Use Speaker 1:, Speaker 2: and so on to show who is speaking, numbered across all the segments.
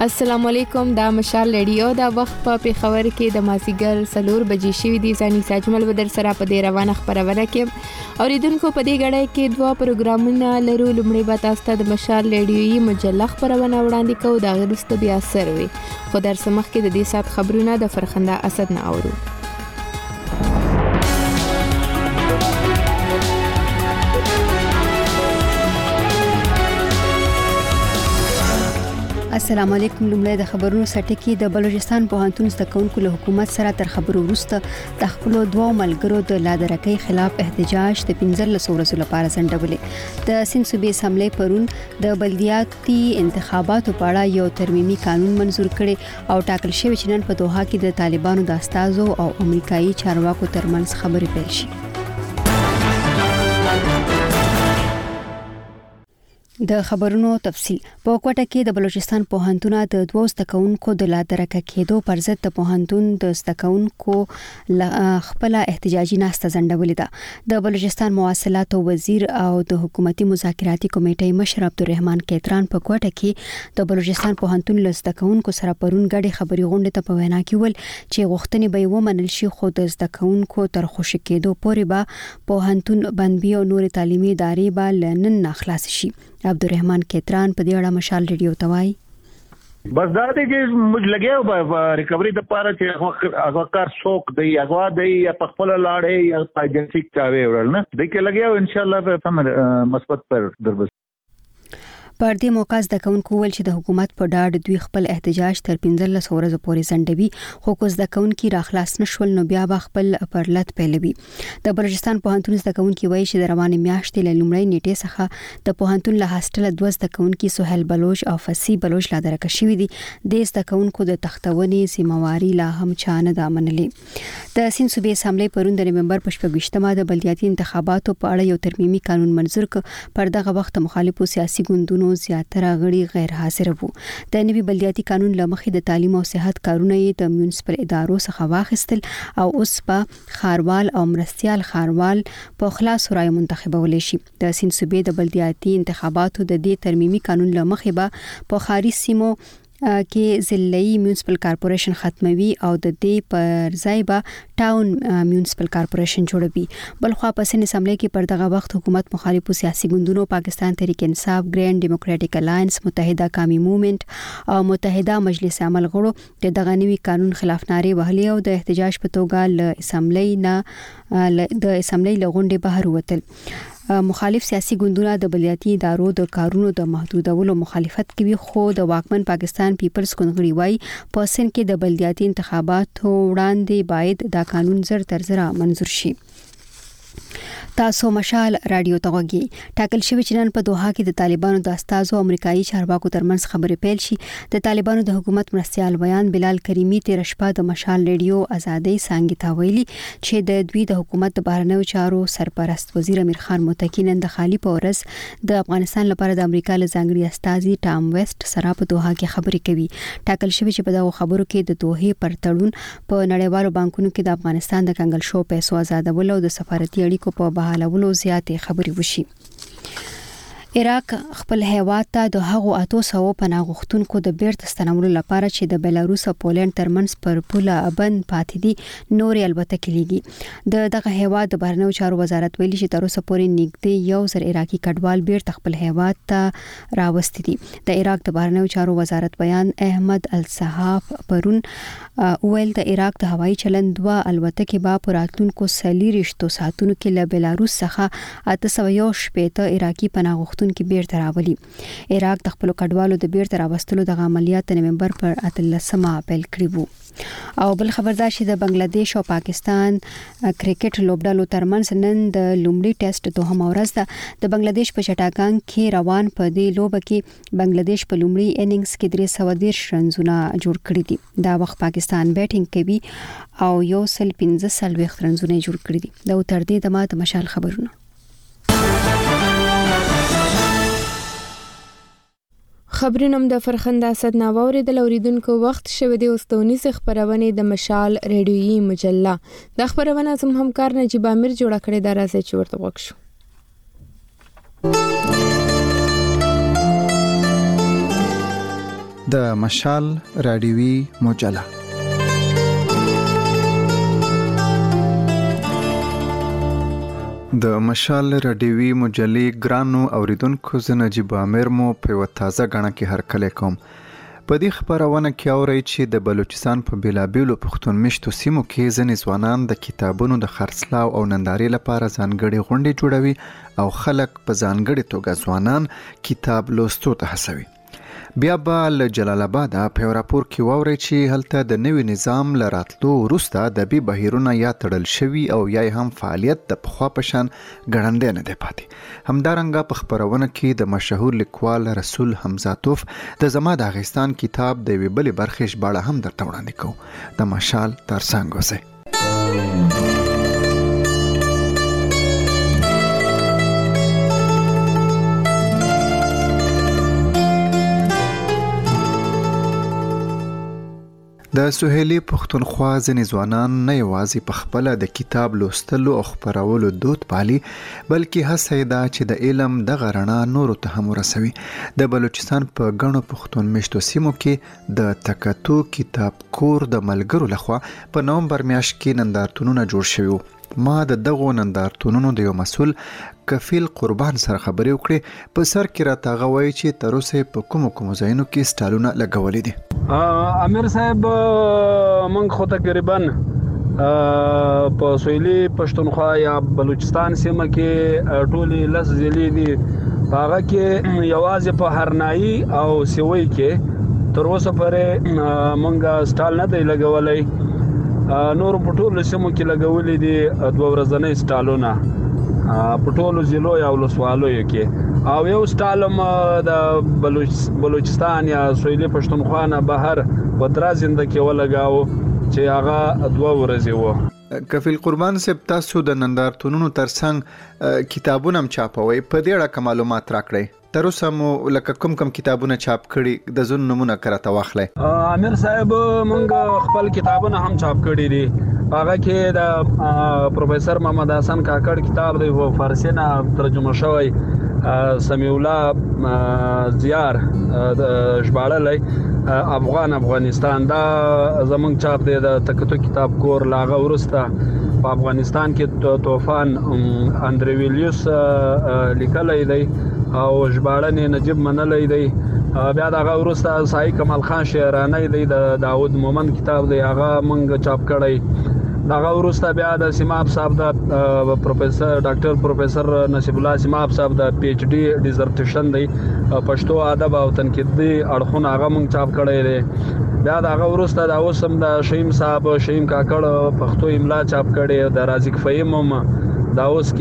Speaker 1: السلام علیکم، دا مشال ریډیو دا وخت په پیښور کې د مازیګر 4 بجې شوې دي. ځاني ساجمل بدر سره په دې روانه خبرونه کې اوریدونکو په دې غړې کې دوه پروګرامونه لرو. لومړی به تاسو ته د مشال ریډیوي مجله خبرونه وړاندې کوو، دا غوښته بیا سروي خو در سمخ کې د دې سات خبرونه د فرخنده اسد نه اورو.
Speaker 2: السلام علیکم. لومړی د خبرونو سرټکی. د بلوچستان پوهنتون زده کوونکو له حکومت سره تر خبرو وروسته د خپل دوه ملګرو د لادرکۍ خلاف احتجاج د 15 ورځې لپاره ځنډولې. د سند صوبې اسمبلی پرون د بلدیاتي انتخاباتو په اړه یو ترمیمي قانون منزور کړي او ټاکل شوی چې نن په دوحه کې د طالبانو د استازو او امریکایي چارواکو ترمنځ خبرې پیل شي. د خبرونو تفصیل. په کوټه کې د بلوچستان پوهنتون د دوه زده کوونکو د لادرکه کېدو پر ضد د پوهنتون د زده کوونکو خپل احتجاجي ناسته ځنډولې ده. د بلوچستان مواصلات وزیر او د حکومتي مذاکراتي کمیټې مشر عبدالرحمن کیتران په کوټه کې د بلوچستان پوهنتون له زده کوونکو سره پرون غړي خبري غونډه ته په وینا کې ول چې غوښتنې به ومنل شي، خو د زده کوونکو تر خوشی کېدو پورې به پوهنتون بندبي او نور تعلیمي ادارې به لنن ناخلاص شي. عبدالرحمن کیتران په دې اړه مشال ریډیو ته وایي.
Speaker 3: بس دا دی چې موږ لګیاو په ریکوري د پاره چې هغه کار څوک دی هغه دی په خپل لاړې یا په ایجنسی چاوي ورل نه د کې لګیاو ان شاء الله به هم مثبت پر دربس.
Speaker 2: پر دې موقع زده کوونکو ویل چې د حکومت په ډاډ دوی خپل احتجاج تر 15 ورځې پورې ځنډوي، خو کو زده کوونکي راخلاص نشول نو بیا به خپل پرلط پیلوي. د بلوچستان پوهنتون زده کوونکي وایي چې د روانې میاشتې له لومړۍ نیټې څخه د پوهنتون له هاستل دوه زده کوونکي سهیل بلوچ او فصیح بلوچ لادرکه شوي دي. د زده کوونکو د تختونې ذمہواری لا هم چا نه ده منلې. د سند صوبې اسمبلی پرون د نومبر په 28مه د بلدیاتي انتخاباتو په اړه یو ترمیمي قانون منزور کړ. پر دغه وخت مخالفو سیاسي ګوندونو زیاتره غړي غیر حاضر وو. د نوي بلدیاتي قانون لمخې د تعلیم او صحت کارونه یې د میونسپل ادارو څخه واخیستل او اوس په خاروال او مرستيال خاروال په خلاص رائے منتخبول شي. د سند صوبې د بلدیاتي انتخاباتو د دې ترمیمي قانون لمخې به په خاري سیمو کې ضلعي میونسپل کارپوریشن ختموي او د دې پر ځای به ټاون میونسپل کارپوریشن جوړوي. بلخوا په سند اسمبلی کې پر دغه وخت حکومت مخالفو سیاسي ګوندونو پاکستان تحریک انصاف، ګرین ډیموکراټک الاینس، متحده قومي موومېنټ او متحده مجلس عمل غړو د دغه نوي قانون خلاف نارې وهلې او د احتجاج په توګه له اسمبلی لغونډې بهر وتل. مخالف سیاسي ګوندونه د بلدیاتي ادارو د کارونو د محدودولو مخالفت کوي، خو د واکمن پاکستان پیپلز ګوند وايي په سند کې د بلدیاتي انتخاباتو وړاندې باید دا قانون زر تر زر منزور شي. تاسو مشال رادیو ته غوږی. ټاکل شوی چې نن په دوحه کې د طالبانو د استازو امریکایي چارواکو ترمنځ خبرې پیل شي. د طالبانو د حکومت مرستيال بیان بلال کریمی تیر شپه د مشال ریډیو ازادي څنګه تا ویلي چې د دوی د حکومت د بهرنیو چارو سرپرست وزیر امیر خان متکی نن د خالی په ورځ د افغانستان لپاره د امریکا له ځانګړي استازي ټام ویسټ سره په دوحه کې خبرې کوي. ټاکل شوی چې په دغه خبرو کې د دوحه پر تړون په نړیوالو بانکونو کې د افغانستان د کنګل شو پیسو آزادول او د سفارتي اړیکو په بحالولو زیاتې خبرې وشي. عراق خپل هیواد ته د هغو 800 پناه غوښتونکو د بیرته ستنولو لپاره چې د بلاروس او پولند ترمنځ پر پوله بند پاتې دي نورې البته کلیږي. دغه هیواد د بهرنیو چارو وزارت ویلي چې تر اوسه پورې نږدې 1000 عراقي کډوال بیرته خپل هیواد ته راوستي دي. د عراق د بهرنیو چارو وزارت بیان احمد الصحاف پرون ویل د عراق د هوایي چلند 2 الوتکې به په راتلونکو 30 ساعتونو کې له بلاروس څخه 818 عراقي پناه غوښتونکو کې بیرته راولي. عراق د خپل کډوالو د بیرته راوستلو د عملیات د نومبر پر 18مه پیل کړی وو. او بل خبردار چې د بنگلاديش او پاکستان کرکټ لوبډالو ترمنځ نن د لومړي ټیسټ دوهمه ورځ ده. د بنگلاديش په چټاکان کې روان په دې لوبه کې بنگلاديش په لومړي اننګز کې 310 رنزونه جوړ کړي دي. دا وخت پاکستان بیټینګ کوي او 115 رنزونه جوړ کړي دي. دا تر دې د مشال خبرونه.
Speaker 1: خبرونم د فرخنده اسد نه اوریدل. اوریدونکو وخت شوه د اوستونیز خبرونه د مشال ریډیوي مجله. د خبرونه زم همکار نجیب امیر جوړ کړی دا راځي چې ورته وښو.
Speaker 4: د مشال رادیوي مجله. د مشال رادیوي مجلې ګرانو اوریدونکو، زه نجیب امیر مو په یوه تازه غڼه کې هرکلی کوم. په دې خپرونه کې اورئ چې د بلوچستان په بیلابیلو پښتون میشتو سیمو کې ځینې ځوانان د کتابونو د خرڅلاو او نندارې لپاره ځانګړې غونډې جوړوي او خلک په ځانګړې توګه ځوانان کتاب لوستو ته هڅوي. بیا به له جلال آباد په یو راپور کې واورئ چې هلته د نوي نظام له راتلو وروسته ادبي بهیرونه یا تړل شوي او یا هم فعالیت د پخوا په شان ګړندی نه دی پاتې. همدارنګه په خپرونه کې د مشهور لیکوال رسول حمزه توف د زما د اغیستان کتاب د یوې بلې برخې ژباړه هم درته وړاندې کوو. د مشال ترڅنګ اوسئ. د سهیلي پښتونخوا ځینې ځوانان نه یوازې په خپله د کتاب لوستلو او خپرولو دود پالي، بلکې هڅه یې ده چې د علم دغه رڼا نورو ته هم ورسوي. د بلوچستان په ګڼو پښتون میشتو سیمو کې د تکتو کتاب کور د ملګرو لخوا په نومبر میاشت کې نندارتونونه جوړ شوي وو. ما د دغو نندارتونونو د یو مسؤل کفیل قربان سره خبرې وکړې. په سر کې راته هغه وایي چې تر اوسه په کومو ځایونو کې سټالونه لګولي دي.
Speaker 5: امیر صاحب، موږ خو تقریبا په سویلي پښتونخوا یا بلوچستان سیمه کې ټولې 10 ضلعې دي. په هغه کې یوازې په هرنایي او سیوی کې تر اوسه پورې موږ سټال نه دی لګولی. نور په ټولو سیمو کې لګولي دي 2 ورځنۍ سټالونه په ټولو ضلعو یا ولسوالیو کې، او یو سټال د بلوچستان یا سویلي پښتونخوا نه بهر په درازنده کې ولګاوه چې هغه 2 ورځې وو.
Speaker 4: کفیل قربان صاحب، تاسو د نندارتونونو ترڅنګ کتابونه هم چاپوئ، په دې اړه معلومات راکړئ. تر اوسه مو لکه کوم کتابونه چاپ کړي د ځینو نمونه راته واخلئ.
Speaker 5: امیر صاحب، موږ خپل کتابونه هم چاپ کړي دي. هغه کې د پروفیسور محمد حسن کاکړ کتاب دی، فارسی نه ترجمه شوی، سمیع الله زیار ژباړلی افغانستان. دا زمونږ چاپ دی د تکتو کتاب کور. لاغه ورسته په افغانستان کې طوفان اندریویلیوس لیکلی دی او ژباړن نجیب منلی دی. بیا دغه ورسته سایي کمال خان شعرانی دی، د داود مومند کتاب دی، هغه موږ چاپ کړی. دغه ورسته بیا د سیماب صاحب د ډاکټر پروفیسور نصیب الله سیماب صاحب د پی ایچ ډي ډیزرټیشن دی، پښتو ادب او تنقیدي اړخونه هغه موږ چاپ کړی دی. بیا دغه ورسته د اوس هم د شهیم صاحب شهیم کاکړ پښتو املا چاپ کړی، د رازق فهیم هم د اوس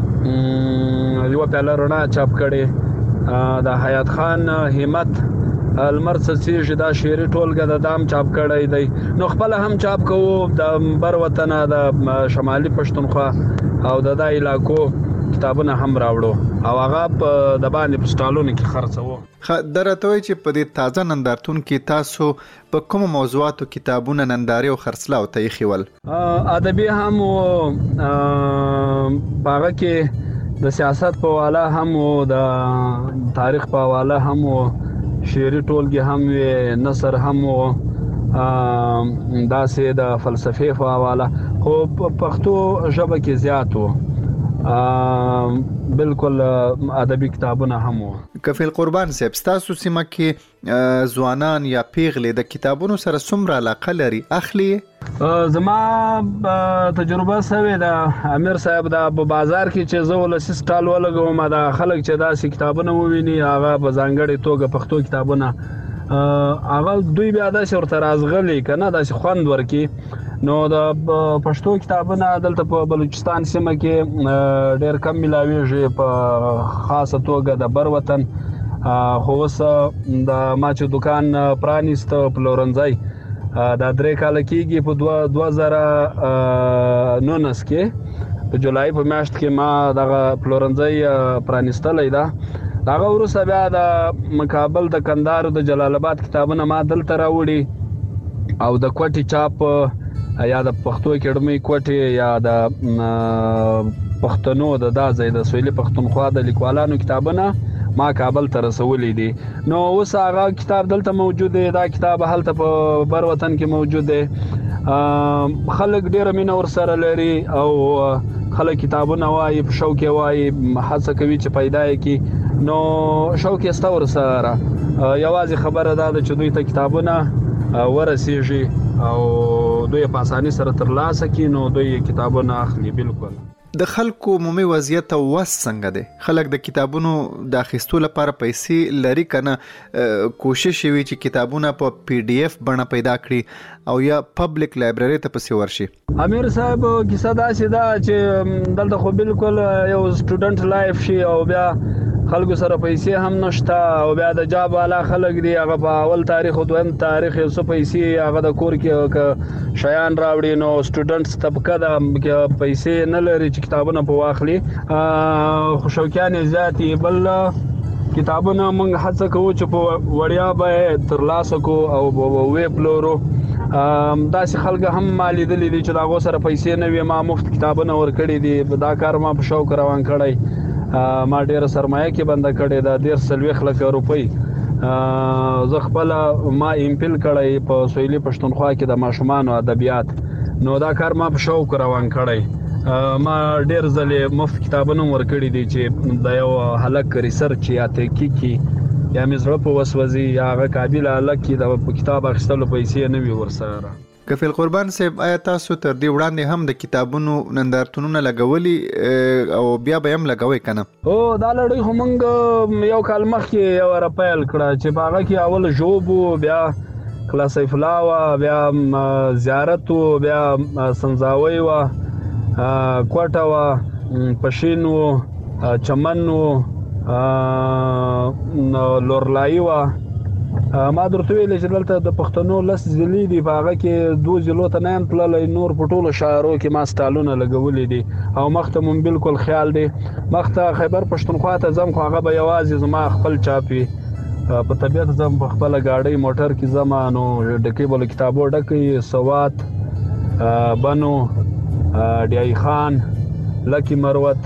Speaker 5: کې یو پیاله رڼا چاپ کړی، د حیات خان همت المر څڅیږي دا شعري ټولګه د دام چاپ کړی دی. نو خپل هم چاپ کوو د بر وطن د شمالي پښتونخوا او د علاقو کتابونه هم راوړو او هغه په د باندې په سټالونو کې خرڅوو.
Speaker 4: درته وایي چې په دې تازه نندارتون کې تاسو په کومو موضوعاتو کتابونه نندارې او خرڅلاو ته ایښي ول؟
Speaker 5: ادبي هم په هغه کې د سیاست په حواله هم او د تاریخ په حواله هم او شعري ټولګې هم وي، نثر هم و، داسې د فلسفې په حواله، خو په پښتو ژبه کې زیات و. بالکل ادبي کتابونه هم و.
Speaker 4: کفیل قربان صاحب، ستاسو سیمه کې ځوانان یا پیغلې د کتابونو سره څومره علاقه لري؟ اخلي؟
Speaker 5: زما تجربه سوې ده امیر صاحب، د بازار کې چې زه ولسی سټال ولګوم، دا خلک چې داسې کتابونه وویني هغه په ځانګړې توګه پښتو کتابونه هغه دوی بیا داسې ورته رازغلي که نه داسې خوند ورکي. نو د پښتو کتابونه دلته په بلوچستان سیمه کې ډېر کم ملاویږي، په خاصه توګه د بر وطن. خو اوس د ما چې دکان پرانیست پلورنځی دا 3 کاله کېږي، په 2019 کې په جولای په میاشت کې ما دغه پلورنځی پرانیستلی ده. دغه وروسته بیا د مقابل د کندهار د جلال آباد کتابونه ما دلته راوړي او د کوټې چاپ یا د پښتو اکیډمي کوټې یا د پښتنو د دا ځای د سویلي پښتونخوا د لیکوالانو کتابونه ما کابل ته رسولې دي. نو اوس هغه کتاب دلته موجود دی، دا کتاب هلته په بر وطن کې موجود دی. خلک ډېره مینه ورسره لري او خلک کتابونه وایي، په شوق یې وایي، هڅه کوي چې پیدا یې کړي. نو شوق یې سته ورسره. یوازې خبره دا ده چې دوی ته کتابونه ورسیږي او دوی په اسانۍ سره ترلاسه کړي، نو دوی کتابونه اخلي. بالکل
Speaker 4: د خلکو عمومي وضعیت او وس څنګه دی؟ خلک د کتابونو د اخیستو لپاره پیسې لري کنه؟ کوشش وی چې کتابونه په PDF بڼه پیدا کړي او یا پبلک لایبرری ته پسې ورشي.
Speaker 5: امیر صاحب کیسه داسې ده چې دلته خو بالکل یو سټوډنټ لایف شي او بیا خلکو سره پیسې هم نشته او بیا د جاب والا خلک دی، هغه په اول تاریخ او دویم تاریخ یو څه پیسې هغه د کور کې شیان راوړي. نو سټوډنټس طبقه د پیسې نه لري چې کتابونه په واخلي. خوشوکیان زیاتې بل کتابونه موږ هڅه کوو چې په وړیا به ترلاسه کو او وې پلورو. داسې خلک هم ما لیدلي دي چې د هغو سره پیسې نه وي، ما مفت کتابونه ورکړي دي. دا کار ما په شوق روان کړی. ما ډیره سرمایه کې بنده کړې ده، 1.4 لک روپۍ. زه خپل ما ایمپل کړی په سویلي پښتونخوا کې د ماشومانو ادبیات. نو دا کار ما په شوق روان کړی. ما ډیر ځلې مفت کتابونه ورکړي دي چې د یو هلک ریسرچ یا تحقیقي یا مزړه په وسوځي یا هغه قابل هلک کې د کتاب اخیستلو پیسې نه وي ورسره.
Speaker 4: کفیل قربان صاحب، آیا تاسو تر دې وړاندې هم د کتابونو نندارتونونه لګولي او بیا به هم لګوي کنه؟
Speaker 5: او دا لړۍ خو موږ یو کال مخکې یو پیل کړه چې په هغه کې اول ژوب و، بیا کلاسیف لا و، بیا زیارت و، بیا سنځاوی و، کوټه و، پشین و، چمن و، لورلای و. ما درته ویل چې دلته د پښتنو لس ضلعې دي، په هغه کې 2 ضلعو ته نه یم تللی، نور په ټولو شهرو کې ما سټالونه لګولي دي او مخته مون بالکل خیال دی مخته خیبر پښتونخوا ته ځم، خو هغه به یوازې زما خپل چاپ وي. په طبیعت ځم په خپله ګاډۍ موټر کې ځم، نو ډکې به له کتابو ډکې سوات، بنو، ډیای خان، لکی مروت،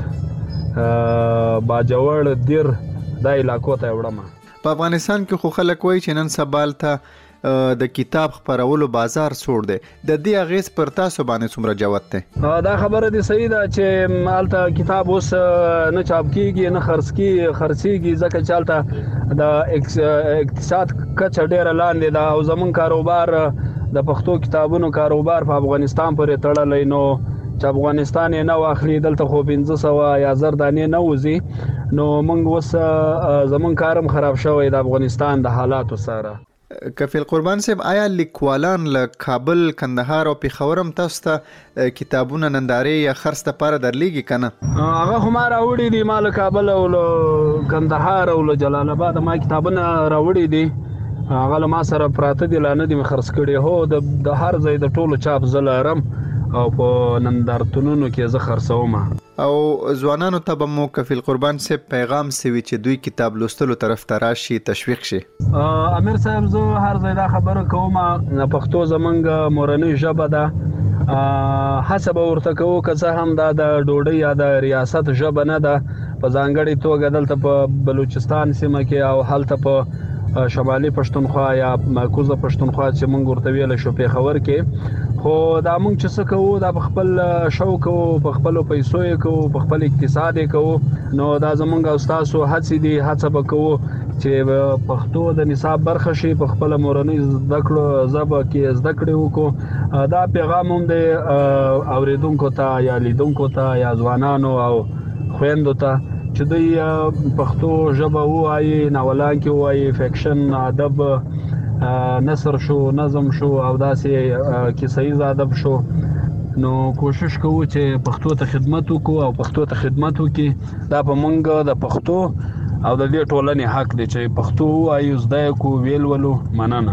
Speaker 5: باجوړ، دیر، دا علاقو ته وړم.
Speaker 4: په افغانستان کې خو خلک وایي چې نن سبا ته د کتاب خپرولو بازار سوړ دی. د دې اغیز پر تاسو باندې څومره جوت دی؟
Speaker 5: دا خبره دې صحیح ده چې هلته کتاب اوس نه چاپ کیږي نه خرڅیږي، ځکه چې هلته د اقتصاد کچه ډیره لاندې ده او زمون کاروبار د پښتو کتابونو کاروبار په افغانستان پورې تړلی. نو چې افغانستان یې نه واخلي، دلته خو 500 یا 1000 دانې نه وځي. نو موږ اوس زمون کارم خراب شوی د افغانستان د حالاتو سره.
Speaker 4: کفیل قربان صاحب، آیا لیکوالان له کابل، کندهار او پیښور هم تاسو ته کتابونه نندارې یا خرڅ لپاره درلیږي کنه؟
Speaker 5: هغه خو ما راوړي دي، ما له کابل او له کندهار او له جلال آباد ما کتابونه راوړي دي. هغه له ما سره پراته دي، لا نه دي مې خرڅ کړي. هو د هر ځای د ټولو چاپ زه لرم او په نندارتونونو کې زه خرڅوم.
Speaker 4: او ځوانانو ته به مو کفیل قربان صاحب پیغام سوي چې دوی کتاب لوستلو طرف ته راشي، تشویق شي؟
Speaker 5: امیر صاحب، زه هر ځای دا خبره کوم، پښتو زمونږ مورنۍ ژبه ده. هڅه به ورته کوو که څه هم دا د ډوډۍ یا د ریاست ژبه نه ده. په ځانګړې توګه دلته په بلوچستان سیمه کې او هلته په شمالي پښتونخوا یا کوزه پښتونخوا چې موږ ورته ویلی شو پیښور کې، خو دا موږ چې څه کوو دا په خپل شوق کوو، په خپلو پیسو یې کوو، په خپل اقتصاد یې کوو. نو دا زموږ او ستاسو هڅې دي، هڅه به کوو چې پښتو د نصاب برخه شي، په خپله مورنۍ زده کړو ژبه کې زده کړې وکړو. دا پیغام هم دی اورېدونکو ته یا لیدونکو ته یا ځوانانو او خویندو ته چې دوی پښتو ژبه ووایي، ناولان کې ووایي، فیکشن، ادب، نثر شو، نظم شو او داسې کیسه ییز ادب شو. نو کوشش کوو چې پښتو ته خدمت وکړو او پښتو ته خدمت وکړي. دا په موږ د پښتو او د دې ټولنې حق دی چې پښتو ووایو، زده یې کړو، ویل ولو. مننه.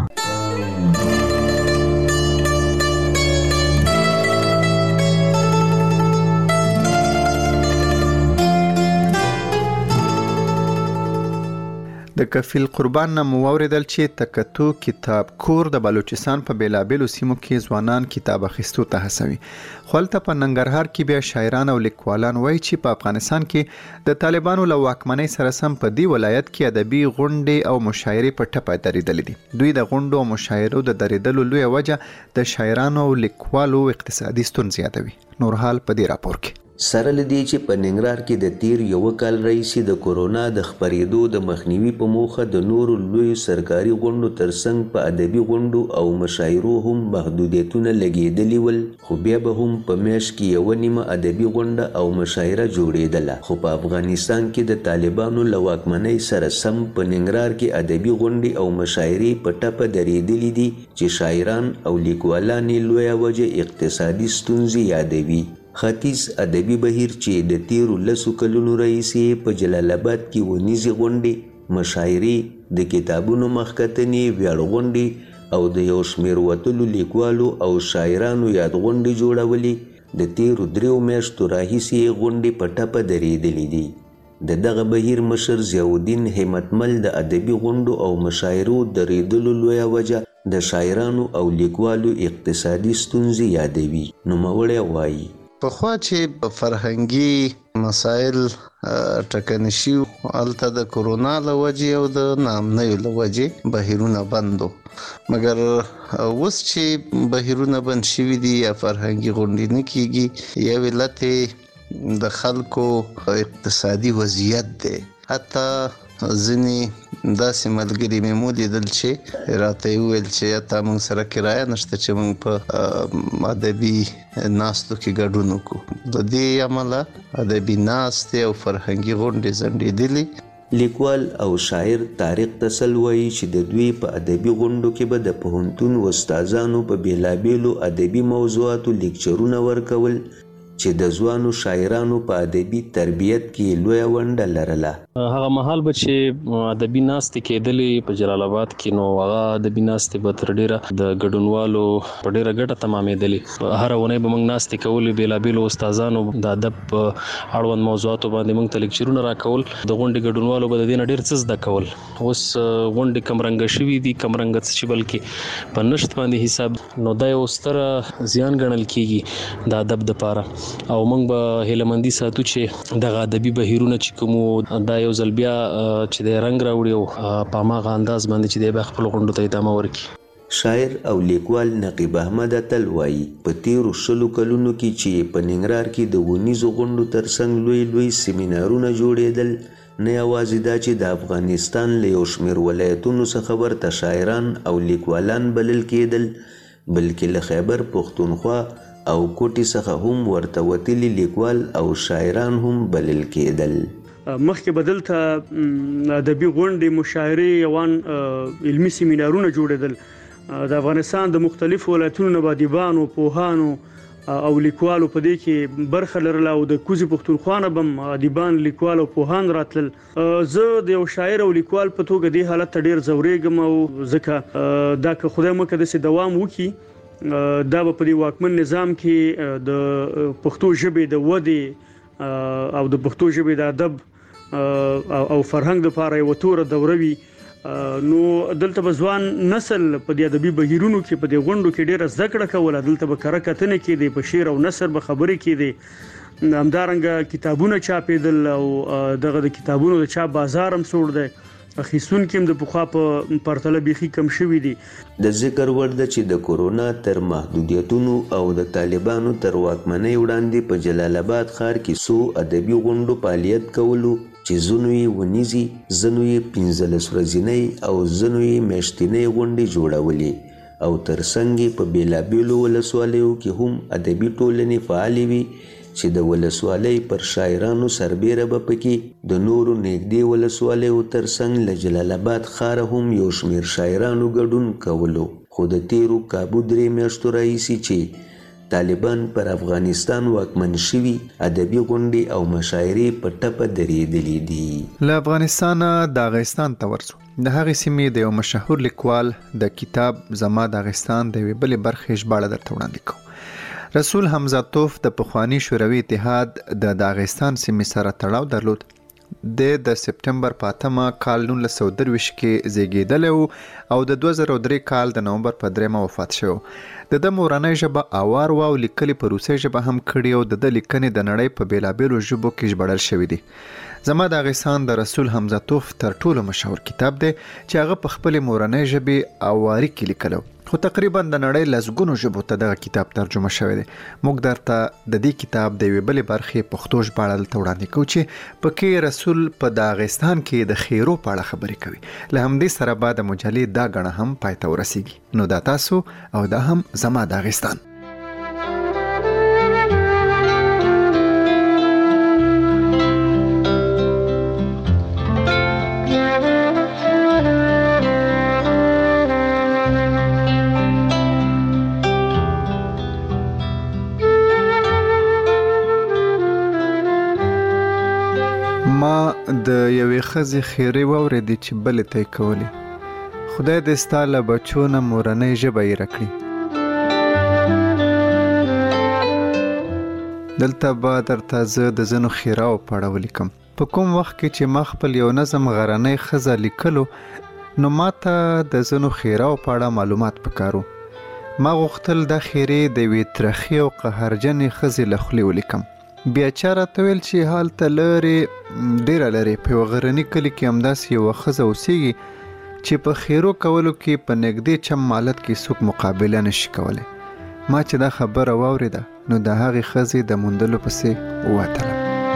Speaker 4: د د کفیل قربان نه مو واوریدل چې تکتو کتاب کور د بلوچستان په بیلابیلو سیمو کې ځوانان کتاب اخیستو ته هڅوي. خو هلته په ننګرهار کې بیا شاعران او لیکوالان وایي چې په افغانستان کې د طالبانو له واکمنۍ سره سم په دې ولایت کې ادبي غونډې او مشاعرې په ټپه درېدلې دي. دوی د غونډو او مشاعرو د درېدلو لویه وجه د شاعرانو او لیکوالو اقتصادي ستونزې یادوي. نور حال په دې راپور کې.
Speaker 6: سره لدی چې په ننګرهار کې د تیر یو کال راهیسې د کورونا د خپرېدو د مخنیوي په موخه د نورو لوی سرکاري غونډو ترڅنګ په ادبي غونډو او مشاعرو هم محدودیتونه لګېدلي ول، خو بیا به هم په میاشت کې یوه نیمه ادبي غونډه او مشاعره جوړېدله. خو په افغانستان کې د طالبانو له واکمنۍ سره سم په ننګرهار کې ادبي غونډې او مشاعرې په ټپه درېدلي دي چې شاعران او لیکوالان یې لویه وجه اقتصادي ستونزې یادوي. ختیځ ادبي بهیر چې د تیرو 10 کلونو راهیسې په جلال آباد کې ونیزې غونډې، مشاعرې، د کتابونو مخکتنې، ویاړ غونډې او د یو شمېر وتلو لیکوالو او شاعرانو یاد غونډې جوړولې، د تیرو 3 میاشتو راهیسې غونډې په ټپه درېدلې دي. د دغه بهیر مشر ضیاءالدین همتمل د ادبي غونډو او مشاعرو درېدلو لویه وجه د شاعرانو او لیکوالو اقتصادي ستونزې یادوي. نوموړی وایي
Speaker 7: پخوا چې فرهنګي مسایل ټکنه شي، هلته د کورونا له وجې او د ناامنیو له وجې بهیرونه بند وو، مګر اوس چې بهیرونه بند شوي دي یا فرهنګي غونډې نه کیږي، یو علت د خلکو اقتصادي وضعیت دی. حتی ځینې داسې ملګري مې ولیدل چې راته یې وویل چې تا موږ سره کرایه نشته چې موږ په ادبي ناستو کې ګډون وکړو. د دې امله ادبي ناستې او فرهنګي غونډې ځنډېدلې.
Speaker 6: لیکوال او شاعر طارق تسل وایي چې د دوی په ادبي غونډو کې به د پوهنتون استادانو په بیلابیلو ادبي موضوعاتو لیکچرونه ورکول چې د ځوانو شاعرانو په ادبي تربیت کې لویه ونډه لرله.
Speaker 5: هغه مهال به چې ادبي ناستې کېدلې په جلال آباد کې، نو هغه ادبي ناستې به تر ډیره د ګډونوالو په ډیره ګټه تمامېدلې. هره اونۍ به موږ ناستې کولې، بیلابیلو استادانو د ادب په اړوند موضوعاتو باندې موږ ته لیکچرونه راکول. د غونډې ګډونوالو به د دې نه ډېر څه زده کول. اوس غونډې کمرنګه شوي دي، کمرنګه څه چې بلکې په نشت باندې حساب، نو دا یو ستره زیان ګڼل کېږي د ادب دپاره. او موږ به هیلهمندي ساتو چې دغه ادبي بهیرونه چې کوم دا یو ځل بیا چې د رنګ راوړي او په هماغه انداز باندې چې دی بیا خپلو غونډو ته ادامه ورکړي.
Speaker 6: شاعر او لیکوال نقیب احمد اتل وایي په تیرو 20 کلونو کې چې په ننګرهار کې د ونیزو غونډو ترڅنګ لوی لوی سیمینارونه جوړېدل، نه یوازې دا چې د افغانستان له یو شمېر ولایتونو څخه ورته شاعران او لیکوالان بلل کېدل، بلکې له خیبر پښتونخوا او کوټي څخه هم ورته وتلي لیکوال او شاعران هم بلل کېدل.
Speaker 8: مخکې بدل ته ادبي غونډې، مشاعرې، یوان علمي سیمینارونه جوړېدل. د افغانستان د مختلفو ولایتونو نه به ادیبانو، پوهانو او لیکوالو په دې کې برخه لرله، او د کوزي پښتونخوا نه به هم ادیبان، لیکوال او پوهان راتلل. زه د یو شاعر او لیکوال په توګه دې حالت ته ډېر ځورېږم، او ځکه دا که خدای مکړه داسې دوام وکړي، دا به په دې واکمن نظام کې د پښتو ژبې د ودې او د پښتو ژبې د ادب او فرهنګ لپاره یوه توره دوره وي. نو دلته به ځوان نسل په دې ادبي بهیرونو کې، په دې غونډو کې ډېره زده کړه کوله. دلته به کره کتنې کېدې، په شعر او نثر به خبرې کېدې، همدارنګه کتابونه چاپېدل، او دغه د کتابونو د چاپ بازار هم سوړ دی، اخیستونکي هم د پخوا په پرتله بیخي کم شوي دي.
Speaker 6: د ذکر وړ ده چې د کورونا تر محدودیتونو او د طالبانو تر واکمنۍ وړاندې په جلال آباد ښار کې څو ادبي غونډو فعالیت کولو، چې ځینو یې ونیزي، ځینو یې 15 ورځنۍ او ځینو یې میاشتنۍ غونډې جوړولې، او ترڅنګ یې په بیلابیلو ولسوالیو کې هم ادبي ټولنې فعالې وي، چې د ولسوالۍ پر شاعرانو سربیره به پکې د نورو نږدې ولسوالیو ترڅنګ له جلال آباد ښاره هم یو شمېر شاعرانو ګډون کولو. خو د تیرو کابو 3 میاشتو راهیسې چې طالبان پر افغانستان واکمن شوي، ادبي غونډې او مشاعرې په ټپه درېدلې دي.
Speaker 4: له افغانستانه داغستان ته ورسو. د هغې سیمې د یو مشهور لیکوال د کتاب زما داغستان د یوې بلې برخې ژباړه درته وړاندې کوو. رسول حمزه توف د پخواني شوروي اتحاد د داغستان سیمې سره تړاو درلود. د سپټمبر په 8 کال 1923 کې زیږیدلی و او د 2003 کال د نومبر په 3 وفات شو. د مورنۍ ژبه آوار او لیکلي په روسي ژبه هم کړي او د لیکنې د نړۍ په بیلابیلو ژبو کې ژباړل شوی دی. زما د اغیسان د رسول حمزه توف تر ټولو مشهور کتاب دی چې هغه په خپل مورنۍ ژبه آواري کې لیکلو، خو تقریبا د نړۍ لسګونو ژبو ته دغه کتاب ترجمه شوی دی. موږ درته د دې کتاب د یوې بلې برخې پښتو ژباړل ته وړاندې کوو چې پکې رسول په د اغیستان کې د خیرو په اړه خبرې کوي. له همدې سره به د مجلې دا غڼه هم پای ته ورسیږي. نو دا تاسو او دا هم زما د اغیستان. ما د یوې ښځې خیرې واورېدې چې بلې ته یې کولې. خدای دې ستا له بچو نه مورنۍ ژبه یې راکړي. دلته به درته زه د ځینو خیراو په اړه ولیکم. په کوم وخت کې چې ما خپل یو نظم غرنۍ ښځه لیکلو، نو ما ته د ځینو خیراو په اړه معلومات پکارو. ما غوښتل دا خیرې د یوې ترخې او قهرجنې ښځې له خولې ولیکم. بیا چا راته ویل چې هلته لرې ډیره لرې په یوه غرني کلي کې همداسې یوه ښځه اوسیږي چې په خیرو کولو کې په نږدې چم مالت کې څوک مقابله نشي کولی. ما چې دا خبره واورېده نو د هغې ښځې د موندلو پسې ووتلم.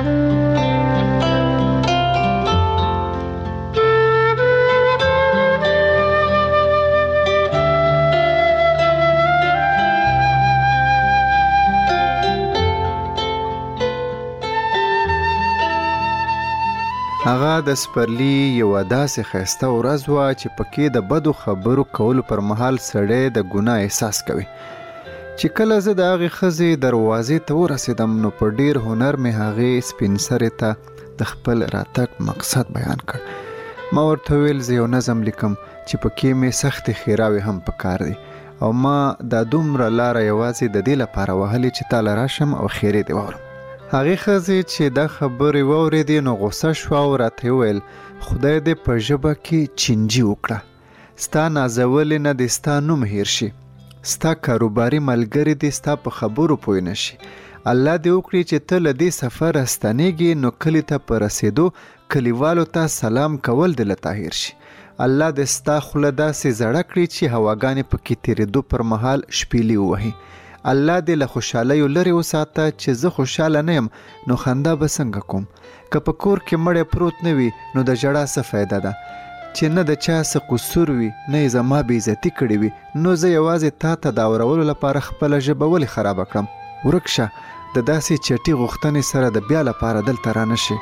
Speaker 4: هغه د سپرلي یوه داسې ښایسته ورځ وه چې پکې د بدو خبرو کولو پر مهال سړی د ګناه احساس کوي. چې کله زه د هغې ښځې دروازې ته ورسېدم نو په ډېر هنر مې هغې سپین سرې ته د خپل راتګ مقصد بیان کړ. ما ورته ویل زه یو نظم لیکم چې پکې مې سختې خیراوې هم پکار دی او ما دا دومره لاره یوازې د دې لپاره وهلې چې تا له راشم او خیرې دې واورم. هغې ښځې چې دا خبرې واورېدې نو غوسه شوه او راته وویل خدای دې په ژبه کې چینجي وکړه. ستا نازولې نه دې ستا نوم هیر شي. ستا کاروباري ملګري دې ستا په خبرو پوه نه شي. الله دې وکړي چې ته له دې سفره ستنېږې نو کلي ته په رسېدو کلیوالو ته سلام کول دې له تا هیر شي. الله دې ستا خوله داسې زړه کړي چې هواګانې پکې تېرېدو پر مهال شپېلې ووهي. الله دې له خوشحالیو لرې وساته چې زه خوشحاله نه یم نو خندا به څنګه کوم. که په کور کې مړی پروت نه وي نو د ژړا څه فایده ده. چې نه د چا څه قصور وي نه یې زما بې عزتي کړې وي نو زه یوازې تا ته د اورولو لپاره خپله ژبه ولې خرابه کړم. ورک شه، د داسې چټي غوښتنې سره د بیا لپاره دلته رانه شي.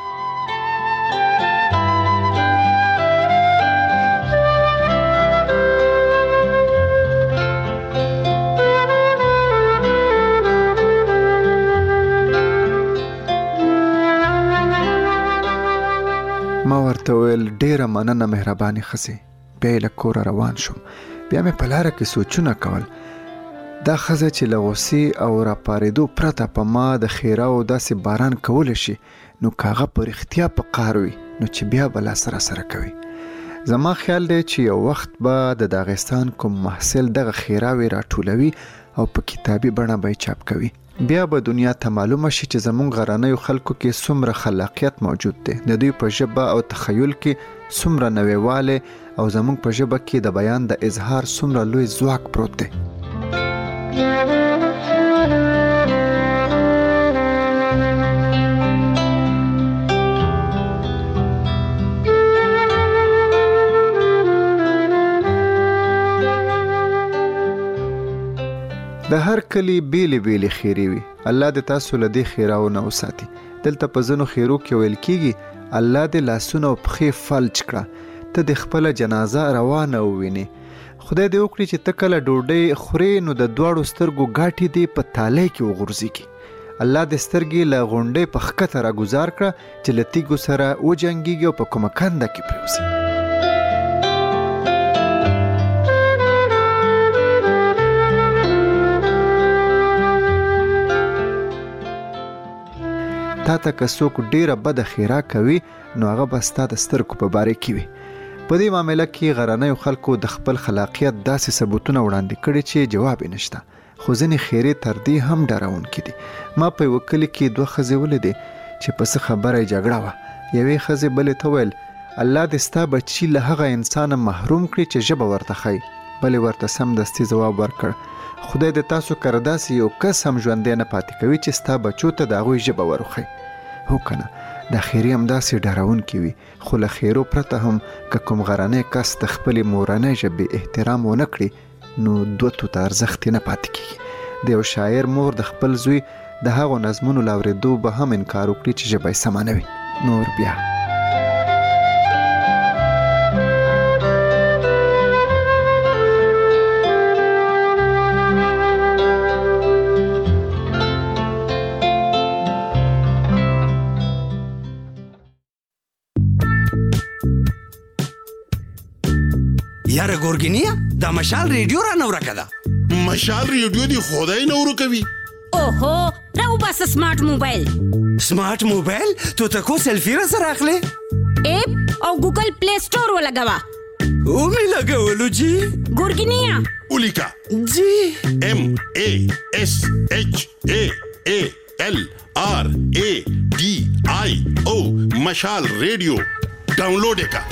Speaker 4: ما ورته ویل ډیره مننه مهرباني ښځې. بیا یې له کوره روان شوم. بیا مې په لاره کې سوچونه کول. دا ښځه چې له غوسې او راپارېدو پرته په ما د خیراو داسې باران کولی شي نو که هغه په رښتیا په قهر وي نو چې بیا به لاس راسره کوي. زما خیال دی چې یو وخت به د داغستان کوم محصل دغه خیراوې راټولوي او په کتابي بڼه به یې چاپ کوي. بیا به دنیا ته معلومه شي چې زموږ غرنیو خلکو کې څومره خلاقیت موجود دی، د دوی په ژبه او تخیل کې څومره نویوالی او زموږ په ژبه کې د بیان د اظهار څومره لوی ځواک پروت دی. د هر کلی بیلې بیلې خیرې وي. الله دې تاسو له دې خیراو نه وساتي. دلته په ځینو خیرو کې ویل کېږي الله دې لاسونه او پښې فلج کړه، ته د خپله جنازه روانه ووینې. خدای دې وکړي چې ته کله ډوډۍ خورې نو د دواړو سترګو ګاټې دې په تالی کې وغورځېږي. الله دې سترګې له غونډۍ په ښکته راګوزار کړه چې له تیږو سره وجنګېږي او په کومه کنده کې پرېوځي. تا ته که څوک ډیره بده خیره کوي نو هغه به ستا د سترګو په باره کې وي. په دې معامله کې غرنیو خلکو د خپل خلاقیت داسې ثبوتونه وړاندې کړي چې جواب یې نشته، خو ځینې خیرې تر دې هم ډارونکي دي. ما په یوه کلي کې 2 ښځې ولیدې چې په څه خبره یې جګړه وه. یوې ښځې بلې ته ویل الله دې ستا بچي له هغه انسانه محروم کړي چې ژبه ورته ښایي. بلې ورته سمدستي ځواب ورکړ خدای دې تاسو کره داسې یو کس هم ژوندی نه پاتې کوي چې ستا بچو ته د هغوی ژبه وروښایي. هو کنه دا خیرې هم داسې ډارونکي وي، خو له خیرو پرته هم که کوم غرنی کس د خپلې مورنۍ ژبې احترام ونه کړي نو دوتو ته ارزښت نه پاتې کېږي. د یو شاعر مور د خپل زوی د هغو نظمونو له اورېدو به هم انکار وکړي چې ژبه یې سمه نه وي. نور بیا
Speaker 9: یاره ګورګینیا دا مشال ریډیو را نه ورکه ده.
Speaker 10: مشال ریډیو دی خدای نه ورکوي.
Speaker 11: اوهو راو بس سمارټ موبایل.
Speaker 9: سمارټ موبایل تو ته کو سیلفی را سره اخلي؟
Speaker 11: اپ او ګوګل پلی سٹور ولګوا.
Speaker 9: او می لګولو جی
Speaker 11: ګورګینیا
Speaker 10: اولیکا
Speaker 9: جی
Speaker 10: MASHALRADIO مشال ریډیو ډاونلوډ کا.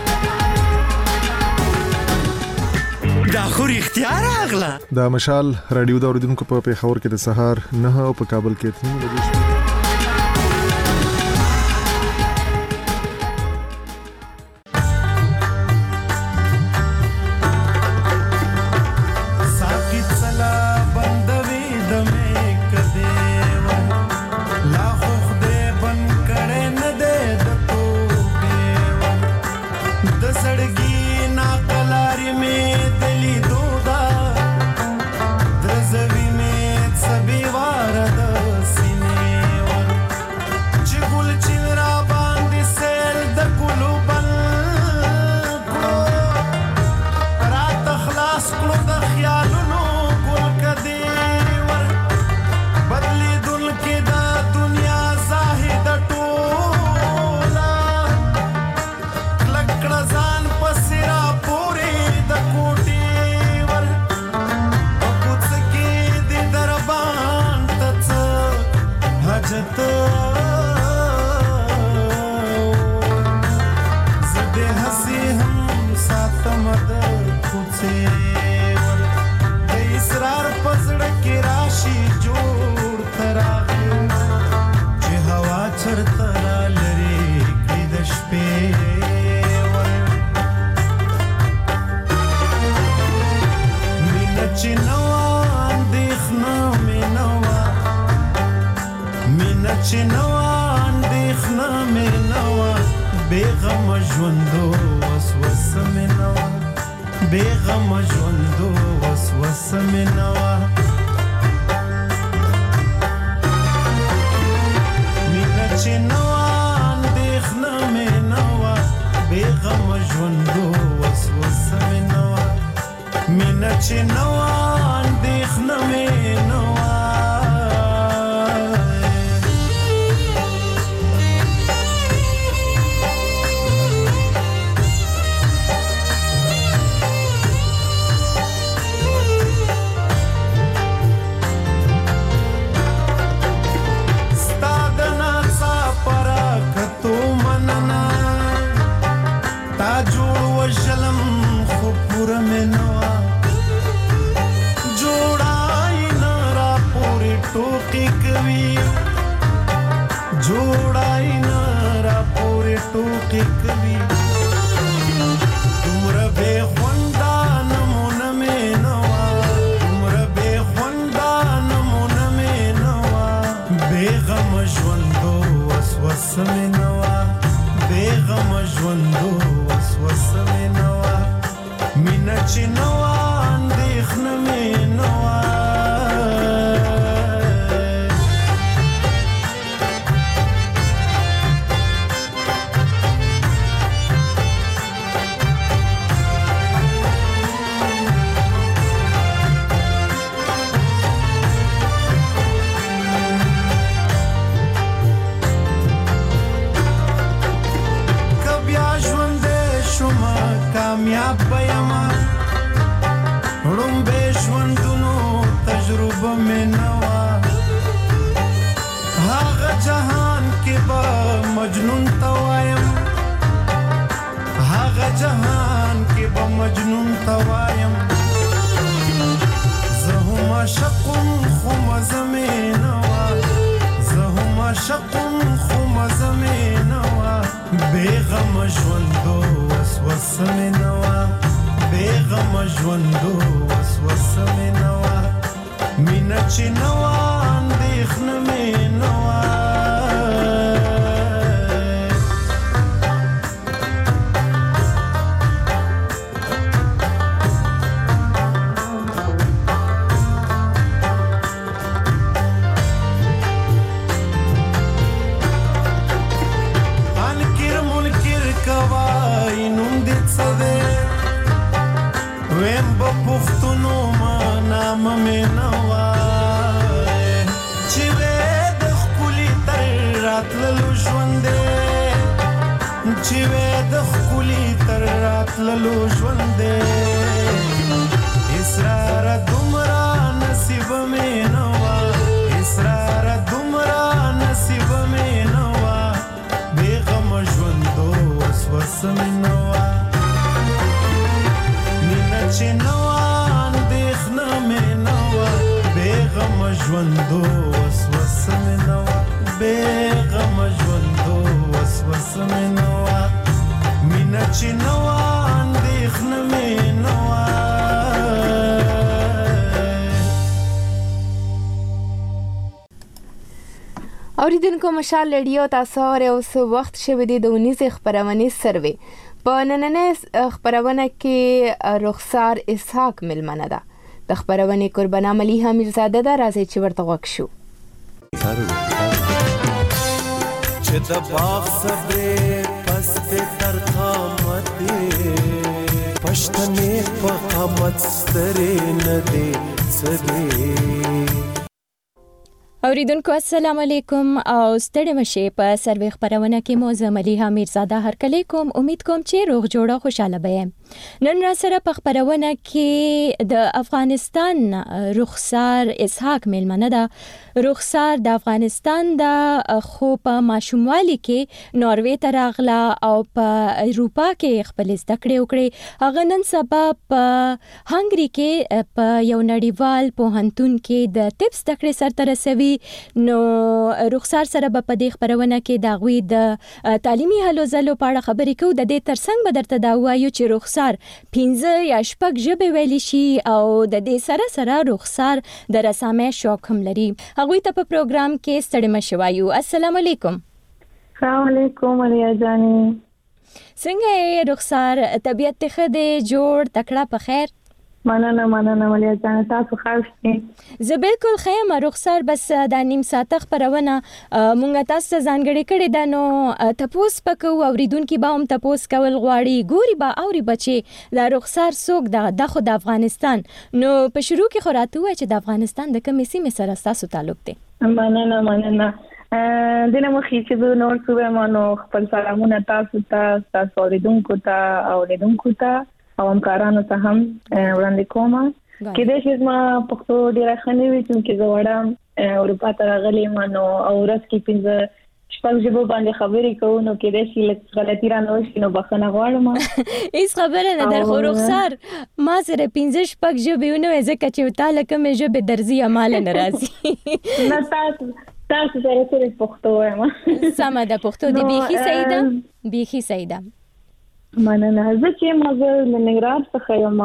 Speaker 9: دا خو رښتیا راغله.
Speaker 12: دا مشال رادیو د اوریدونکو په پیښور کې د سهار 9 او په کابل کې 3 بجې شوې.
Speaker 13: مې نوا بیغم ژوندو وسوسه مې نوا مینا چې نوا اندېښنه مې نوا ویم با پختونو ما نام می نوای چی وی دخ کلی تر راتللو ژونده چی وی دخ کلی تر راتللو ژونده اسرار دومره نصیب می نوا اسرار دومره نصیب می نوا بیغم ژوندو وسوسه می نوا چې نوا اندېښنه مې نوا بیغم ژوندو وسوسه مې نوا بیغم ژوندو وسوسه مې نوا مینا چې نوا اندېښنه مې نوا
Speaker 1: اوریدونکو مشال رادیو تاسو اوس وخت شوه د 19 خبرونه سروي په نننې خبرونه کې رخسار اسحاق ملمنه ده د خبرونه قربانا ملیحه میرزاده ده راځي چې ورته وښ شو
Speaker 13: چې د باغ صبرې پس په تر قامت پښتنې په قامت سترې نه دي سدي
Speaker 14: اوریدونکو السلام علیکم او ستړي مشه په سروي خبرونه کې مو زملیحه میرزاده هرکلی کوم امید کوم چې روغ جوړه خوشاله به نن را سره په خبرونه کې د افغانستان رخسار اسحاق ملمنه ده رخسار د افغانستان د خو په ماشوموالي کې ناروې ته راغله او په اروپا کې خپل زده کړې وکړې هغه نن سبا په هنګري کې په یو نړیوال پوهنتون کې د طب زده کړې سرته رسوي نو رخسار سره په دې خبرونه کې د غوي د تعلیمي هلو ځلو په اړه خبرې کوو د دې ترڅنګ به درته دا وایو چې رخسار 15 یا شپږ ژبې ویلی شي او د دې سره رخسار د رسامۍ شوق هم لري هغوی ته په پروګرام کې ستړي مشه وایو السلام علیکم
Speaker 15: السلام علیکم علیا جانی
Speaker 14: څنګه رخسار طبیعت ته خده جوړ تکړه په خیر
Speaker 15: مننه علیا جان تاسو ښه
Speaker 14: زه بالکل خیم رخسار بس د نیم ساعت خبرونه مونږ تاسو ځانګړي کړي د نو تپوس پکو اوریدونکو به هم تپوس کول غواړي ګوري با اوري بچي د رخسار سوق د خو د افغانستان نو په شروع کې خوراتو چې د افغانستان د کومې سیمې سره تاسو تعلق دی
Speaker 15: مننه دنه مخې چې نور څه مانو خپل سلامونه تاسو اوریدونکو ته او همکارانو ته هم وړاندې کوم کې د شي ما پښتو ډیره خنوي چې زه وړم اروپا ته راغلی مانو او ورځ کې پنځه شپږ ژبو باندې خبرې کوو نو کې د شي غلطی را نه وشي نو بخښنه غواړم
Speaker 14: هیڅ خبره نه در خو رخسار ما سره 15 شپږ ژبې ونه ځکه چې تعالی کوم ژبه درځي عمل نه راځي
Speaker 15: نه تاسو سره پښتو وایم
Speaker 14: سمه ده پښتو دی بیخي سیده
Speaker 15: مننه زه چې مزه ننګرهار څخه یم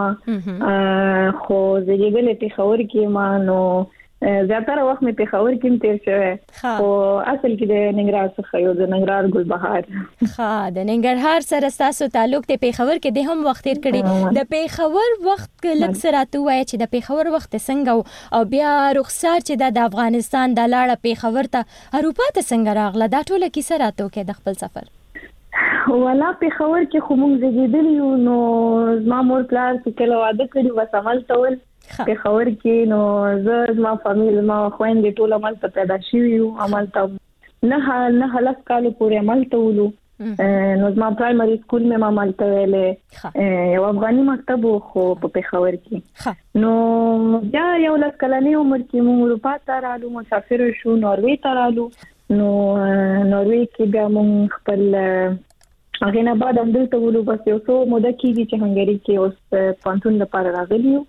Speaker 15: خو زیږیدلې پېښور کې ما نو زیاتره وخت مې پېښور کې تیر شوی او اصل کې د ننګرهار څخه یو د ننګرهار ګلبهار
Speaker 14: د ننګرهار سره تاسو تعلق ته پېښور کې د هم وخت تیر کړی د پېښور وخت لږ سره تو وای چې د پېښور وخت څنګه او بیا رخسار چې د افغانستان د لاړه پېښور ته اروپا ته څنګه راغله دا ټوله کیسه راته کې د خپل سفر
Speaker 15: ولا پېښور کې خو موږ زیږیدلی نو زما مور پلار چې کله واده کړی و عمل تول پېښور کې نو زما فامیل ما خويندې ټول عمل ته پیدا شوي عمل ته نه هلس کال پورې عمل تولو نو زما پرایمري سکول مې عمل ته ویلې یو افغاني مکتب خو په پېښور کې نو بیا یو لس کلنې عمر کې موږ اروپا ته رالو مسافر شو ناروې ته رالو نو ناروې کې بیا موږ خپل هغه نه بعد هم دلته ولو بس یو څو موده کېږي چې هنګري کې اوس پانتون لپاره راغلی یو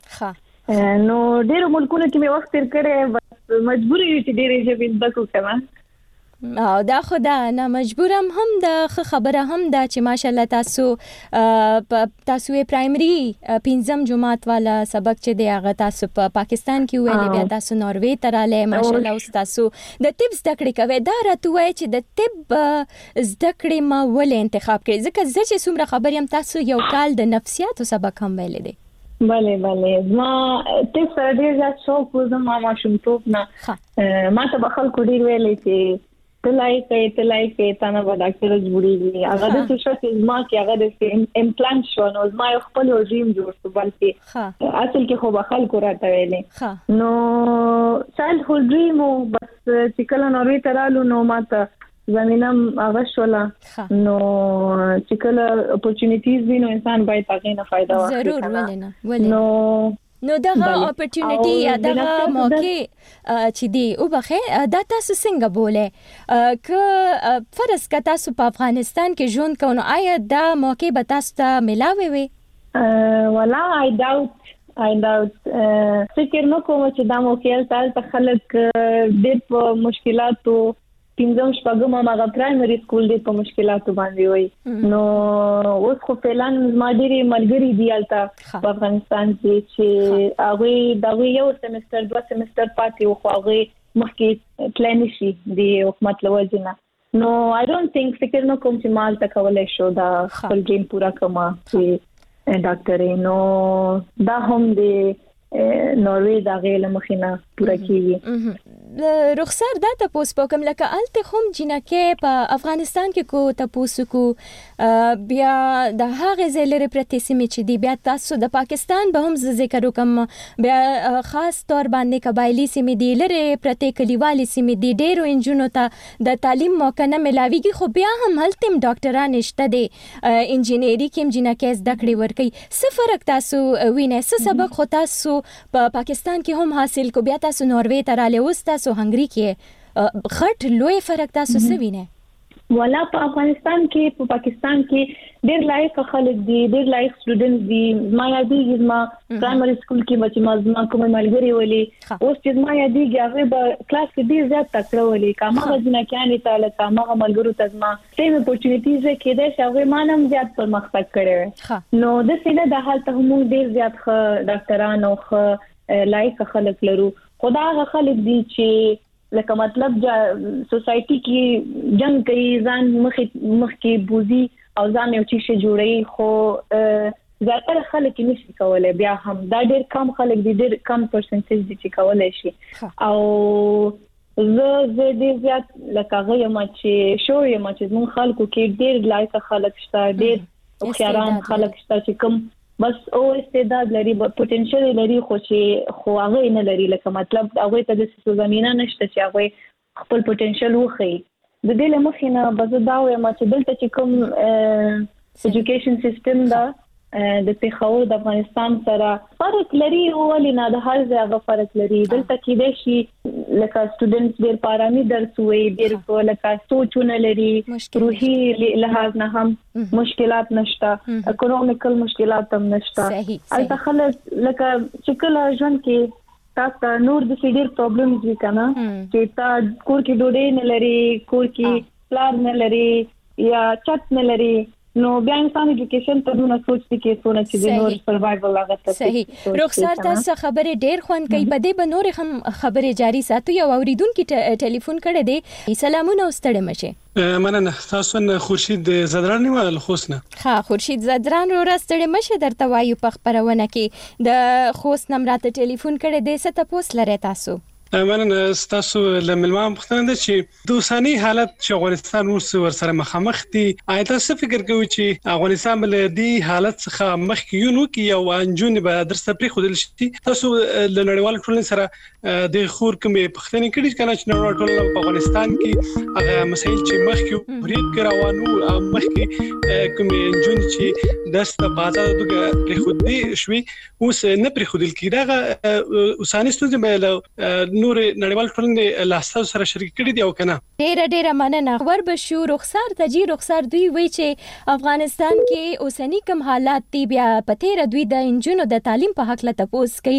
Speaker 15: نو ډېر ملکونو کې مې وخت تیر کړی بس مجبور یو چې ډېرې ژبې زده کړم
Speaker 14: او دا خدا نه مجبورم هم د خبره هم دا چې ماشاءالله تاسو پرایمري 5م جماعت والا سبق چې دی هغه تاسو په پاکستان کې ویلې بیا تاسو ناروې ته رااله ماشاءالله اوس تاسو د طب زده کړې کوي دا راته وایي چې د طب زده کړې ما ولې انتخاب کړې ځکه زه چې څومره خبرې هم تاسو یو کال د نفسیاتو سبق هم ویلې دی
Speaker 15: بله ما طب سره ډېر زیات شوق و زما ماشومتوب نه ما ته به خلکو ډېر ویلې چې تلای کې تنه به ډاکټر جوړیږي هغه د څه چې ما کې هغه د امپلانټ شو نو ما خپل ډریم جوړ شو بلکې اصل کې خو به خلکو راته ویلې نو چایلډ هود ډریم بس چې کله نوې ترالو نو ما ته زمينم هغه شولا نو چې کله اپورتونټیز وي نو انسان باید هغه نه فائدہ واخلي
Speaker 14: ضرور ولې نو دغه اپورتونټی یا دغه موقع چې دی او بخې دا تاسو څنګه بوله ک فرض ک تاسو په افغانستان کې ژوند کوو آیا دا موقع به تاسو ته ملاوي وي
Speaker 15: ولا I doubt فکر نو کوم چې دا موقع تل خلک ډېر په مشکلاتو 5م شپږم هغه پرایمري سکول دی په مشکلاتو باندې وي نو اوس خو فعلان ما ډېری ملګری دی البته په افغانستان کې چې هغه دا یو سمستر 2 سمستر پاتې او خو هغه مخکې پلان شي دی حکومت لوجنه نو I don't think فکر نو کوم چې مال تکولای شو دا خپل ډریم پورا کما چې ډاکټر نو دا هم دی نوروې دا غیله مخینه پورا کیږي
Speaker 14: رخصار دا تاسو په کوم لکه الته هم جنکه په افغانستان کې کو تاسو کو بیا د هغه زلری پرتیسمه چې دی بیا تاسو د پاکستان به هم ذکر وکم بیا خاص تور باندې قبایلی سیمې دی لره پرته کلیوالي سیمې دی ډیرو انجونو ته د تعلیم موقع نه ملاويږي خو بیا هم هلته ډاکټران نشته دی انجینری کې جنکه زده کړې ورکي څه فرق تاسو وینئ څه سبق خو تاسو په پاکستان کې هم حاصل کو بیا تاسو نوروې ته رااله اوس تاسو هنګري کې غټ لوی فرق تاسو څه وینئ
Speaker 15: ولا په افغانستان کې په پاکستان کې ډېر لایق خلک دي ډېر لایق سټوډنټس دي ما یادېږي ما پرایمري سکول کې چې ما کوم ملګری ولي اوس چې ما یادېږي هغه په کلاس کې ډېر زیات تکړه ولي کامه جنکیانې تعالی کامه ملګرو ته ما سیم اپورتونټیز کې ده چې هغه مانم زیات پرمختګ کړي نو د سینه د حالت هم ډېر زیات ډاکټرانو خو لایق خلک لرو خدای خلک دي چې لکه مطلب سوسایټي کې جنگ کوي ځان مخ کې بوزي او ځان یو چیز جوړي خو زیاتره خلک نشي کولای بیا هم دا ډېر کم خلک دي ډېر کم پرسنټیج دي چې کولای شي او زه دې زیات لکه هغه ما چې شوې ما چې مون خلکو کې ډېر لایق خلک شته ډېر خیران خلک شته چې کوم بس او استعداد لري پوتنشل لري خو هغه نه لري لکه مطلب هغه ته د زمينه نشته چې هغه خپل پوتنشل وخی د دې لمخینه بس دا وایم چې دلته چې کوم ایجوکیشن سیستم دا د پیښور د افغانستان سره فرق لري او ولې نه د هر ځای هغه فرق لري دلته کې د شي لکه سټوډنټس ډېر پارامي درس وي ډېر لکه سوچونه لري روحي لحاظ نه هم مشکلات نشته اکونومیکل مشکلات هم نشته البته خلک لکه چې کله ژوند کې تاسو نور د ډېر پرابلمز وي کنه چې تا کور کې ډوډۍ نه لري کور کې پلان نه لري یا چت نه لري نو بیا انسان ایجوکیشن ته دونه سوچي کې څونه چې د نور سروایوال هغه ته
Speaker 14: صحیح رخصار تاسو خبره ډېر خوان کوي په دې بنور هم خبره جاری ساتو یو اوریدونکو ټلیفون کړی دی سلامونه واستړم شه
Speaker 16: مننه تاسو نه خورشید زدران نیول خوسنه
Speaker 14: ها خورشید زدران رو راستړم شه درته وایو په خبرونه کې د خوست نمبر ته ټلیفون کړی دی ست پوس لري تاسو
Speaker 16: مننه تاسو لملمان پختنه چې د اوساني حالت چې افغانستان اوس ورسره مخامخ دي آیا تاسو فکر کوئ چې افغانستان بل دي حالت څخه مخکې یو کې یو انجون به درسته پری خودل شي تاسو د نړیوال ټولنې سره د خور کومې پختنه کړي کنه چې نړیوال ټولنه په افغانستان کې هغه مسایل چې مخکې برید کراوانو مخکې کومې انجون چې دسته بازار دغه پری خودي شوي اوس نه پری خودل کیږي اوساني ستونزې به نور نړیوال ټولنې لاسته سره شریک کړي دي او کنه.
Speaker 14: ډیره مننه. خبر بشو رخسار دوی وی چې افغانستان کې اوسنی کوم حالات دی بیا پته دوی د انجونو د تعلیم په حق لا تاسو کوي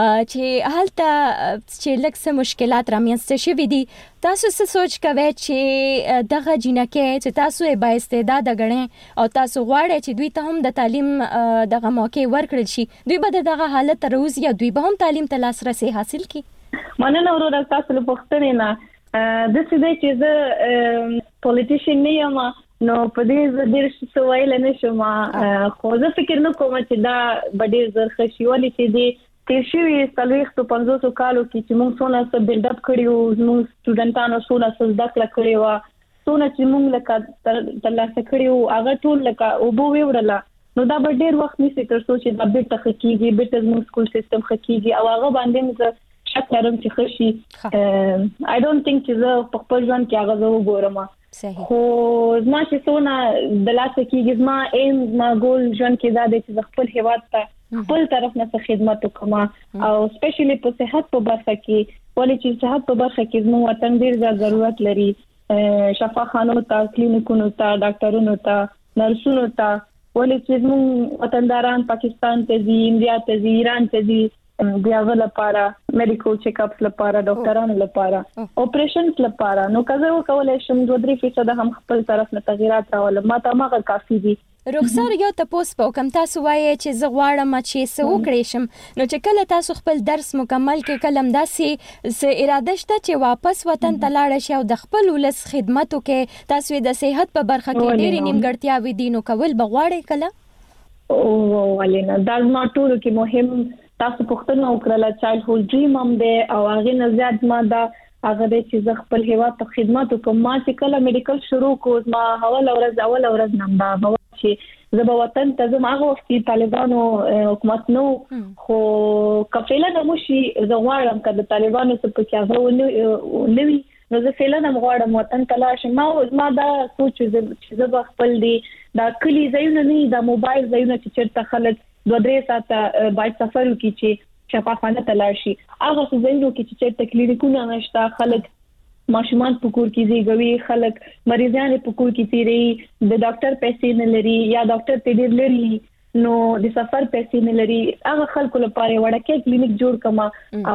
Speaker 14: چې حالت چې لکه مشکلات رامنځته شوي دي. تاسو څه سوچ کوئ چې دغه جنکه چې تاسو یې با استعداد غړئ او تاسو غواړئ چې دوی ته هم د تعلیم دغه موقع ورکړل شي دوی به دغه حالت تروز یا دوی به هم تعلیم ته لاسرسي حاصل کړي؟
Speaker 15: مننه ورور تاسو له پوښتنې نه د څه دی چې زه پولیټیشن نه یم نو په دې ډېر څه ویل نه شم خو زه فکر نه کوم چې دا ډېر زر خشي ولې چې دی تیر شوی 350 کالو کې چې موږ څونه څه بلډ اپ کړیو موږ سټوډنټانو څونه څه زده کړه کړې و څونه چې موږ لکه ترلاسه کړیو هغه ټول لکه او بو ویورله نو دا به ډېر وخت نیسي تر څو چې دا بیرته خکېږي بیرته زموږ سکول سیستم خکېږي او هغه باندې زه شک لرم چې خشي I don't think چې زه په خپل ژوند کې هغه زه وګورم خو زما چې څونه د لاسه کېږي زما ایم زما ګول ژوند کې دا دی چې خپل هیواد ته خپل طرف نه خدمت وکم او سپیشلی په صحت په برخه کې ولې چې صحت په برخه کې زموږ وطن ډیر زیات ضرورت لري شفاخانو ته کلینیکونو ته ډاکټرونو ته نرسونو ته ولې چې زموږ وطنداران پاکستان ته ځي انډیا ته ځي ایران ته ځي بیا لپاره میډیکل چیک اپس لپاره ډاکټرانو لپاره اپریشنز لپاره نو کزه وکولای شم 2-3% هم خپل طرف نه تغیرات راولم ما ته ماغه کافي دي.
Speaker 14: رخسار یو تاسو په کوم تاسو وایي چې زه غواړم چې څه وکړې شم نو چې کله تاسو خپل درس مکمل کې کلم داسې اراده شته چې واپس وطن ته لاړ شئ او د خپل ولس خدمت وکړئ تاسو د صحت په برخه کې ډېرې نیمګړتیاوې دي نو کول بغواړئ کله
Speaker 15: او ولینا دا ما ټول کې مهم تاسو پوښتنه وکړه چایلډ ډریم هم دی او هغه نه زیات ما دا هغه د چې ز خپل هیواد ته خدمت وکم ما چې کله میډیکل شروع کوم ما اول ورځ نمبر چې زه به وطن ته زما هغه وخت طالبانو حکومت نو خو کفیله د موشي زه غواړم چې د طالبانو څخه په کاغه نوي نو زه فعلا غواړم وطن ته لاړ شم ما دا سوچ چې زه خپل دی دا کلی ځایونه نه دا موبایل ځایونه چې چیرته خلک 2-3 ساعته باید سفر وکړي چې شفاخانه ته لاړ شي هغه ځایونه کې چې چیرته کلینیکونه نشته خلک ماشومان په کور کې زیږوي خلک مریضان په کور کې تیری د ډاکټر پیسې نه لري یا ډاکټر ته ډیر لري نو د سفر پیسې نه لري هغه خلکو لپاره وړکه کلینیک جوړ کما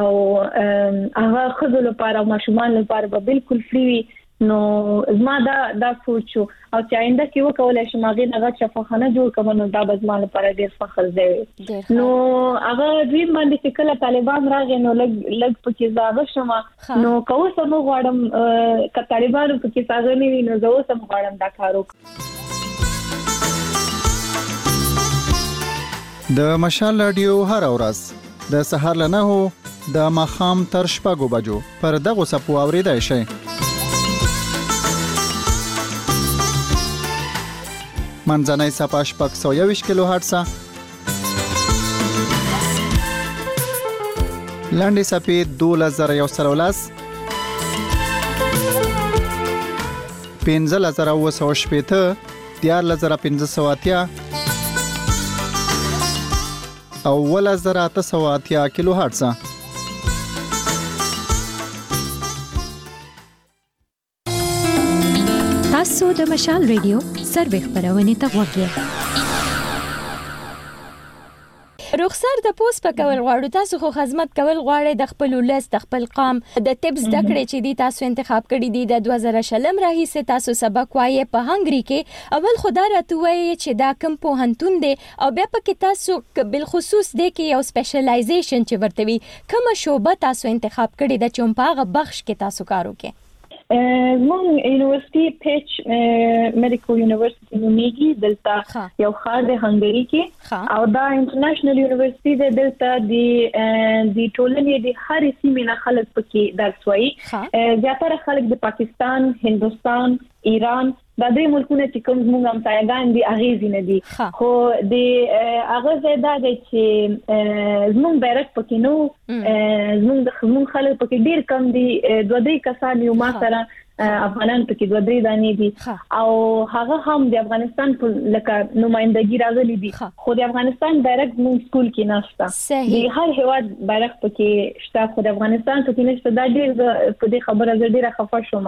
Speaker 15: او هغه خزو لپاره ماشومان لپاره به بالکل فری وي نو زما دا سوچو او چې آینده کې وکولای شم هغه دغه شفاخانه جوړ کړم نو دا به زما لپاره ډیر فخر دی نو هغه دوی باندې چې کله طالبان راغی نو لګ پکې زاغه شمه نو کوم سم غواړم ک طالبانو پکې ساغه نه وي نو زه سم غواړم دا کار وکړم.
Speaker 4: د مشال رادیو هر ورځ د سهار له 9 د ماخام تر 6 بجو پر دغه سپو اوریدای شي. منځنۍ صفحه 621 کیلو هرتز لاندې صفحه 2113 15980 14580 او 1880 کیلو هرتز.
Speaker 14: تاسو د مشال ریډیو سروي خبرونه ته وګورئ. رخصار د پوس په کول غواړو تاسو خو خدمت کول غواړئ د خپل ولس د خپل قام د ټیپس د کړې چې دی تاسو انتخاب کړی دی د 2000 راهیسه تاسو سبق وایي په هنګری کې اول خدای راته وایي چې دا کوم په هنتون دی او بیا پکې تاسو بل خصوص دی کې یو سپیشلایزیشن چې ورته وي کوم شوبه تاسو انتخاب کړی د چومپاغه بخش کې تاسو کار وکړئ.
Speaker 15: مون یونیورسيټي پیچ میډیکل یونیورسيټي نومیږي دلته یو خار د هنګری کې او دا انټرنیشنل یونیورسيټي د دلته د ټولنې د هر سیمې نه خلک پکې درس وایي زیاتره خلک د پاکستان هندستان ایران دا درې ملکونه چې کوم زموږ همسایګان دي اغیزي نه دي خو د هغه زیاده دي چې زموږ بیرک پکې نو زموږ خلک پکې ډیر کم دي 2-3 کسان یو ما سره افغانان پکې 2-3 دانې دي او هغه هم د افغانستان په لکه نمائندګي راغلي دي خو د افغانستان بیرغ موږ سکول کې نشته د هر هیواد بیرغ پکې شته خو د افغانستان پکې نشته دا ډېر په دې خبره ډېره خفه شوم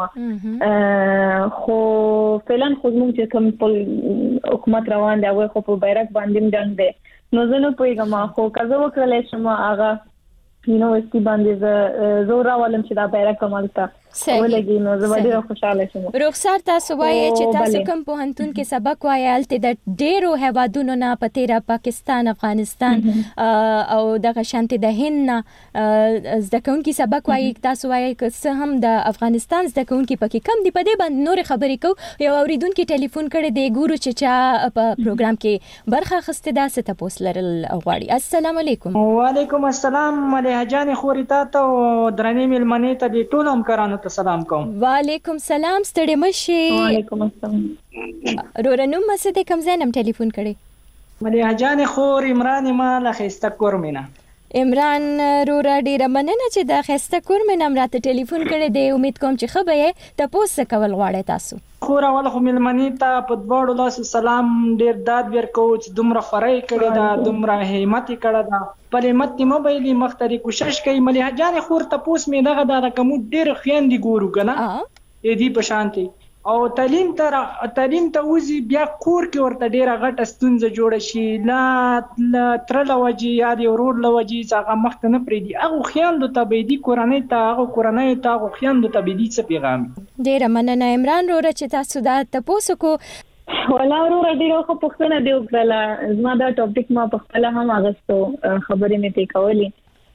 Speaker 15: خو فعلا خو موږ چې کوم حکومت روان دی هغه خو په بیرغ باندې جنگ دی نو زه نه پوهیږم خو کزه وکړلای شم هغه یونیورسيټي باندې زه راولم چې دا بیرغ کومالته ولګي نو زه ډېر خوشاله شوم.
Speaker 14: رخسار تاسو وایي چې تاسو کوم پوهنتون کې سبق وایي الته د ډېرو هیوادونو نه پتیرا پاکستان افغانستان او دغه شانتي د هند نه زده کوونکي سبق وایي تاسو وایي که څه هم د افغانستان زده کوونکي پکې کم دي په دې باندې نور خبرې کو یو اوریدونکو ټلیفون کړي دی ګورو چې چا په پروګرام کې برخه اخیسته دا ست تاسو لرل غواړي. السلام علیکم.
Speaker 17: وعلیکم السلام مليحه جان خوريتا ته درنې ملمنې ته دي ټول هم کرانو سلام کوم.
Speaker 14: وعلیکم سلام ستړي مشي.
Speaker 15: وعلیکم السلام.
Speaker 14: رورنو مسته کوم ځنم ټلیفون کړي.
Speaker 17: مليحه جان خور عمران ما له خسته کورمینا.
Speaker 14: عمران رورا ډیره مننه چې د خسته کورمینا راته ټلیفون کړي دی امید کوم چې خبره تاسو کول غواړئ تاسو.
Speaker 17: خور اول خو ملمنې ته په دواړو لاس سلام ډیر داد ورکو چې دومره خورای کړي دا دومره همت کړه دا پر همت موبایل مختري کوشش کوي مليحه جان خور تاسو می دغه دا کوم ډیر خیاندي ګورو کنه دې په شانتي او تعلیم ته وزي بیا کور کې ورته ډیره غټه ستونزه جوړه شي لا تر لوجي یا دی ورور لوجي څنګه مخ نه پریدي هغه خیاندو ته به دي کورنۍ ته خیاندو ته به دي څه پیغام
Speaker 14: ډیره مننه عمران رور چې تاسو دا تاسو کو
Speaker 15: ولا ورور ډیره خو پښتنه دی وکړه زما دا ټاپک ما په خپل هم اغستو خبرې مې ته کولې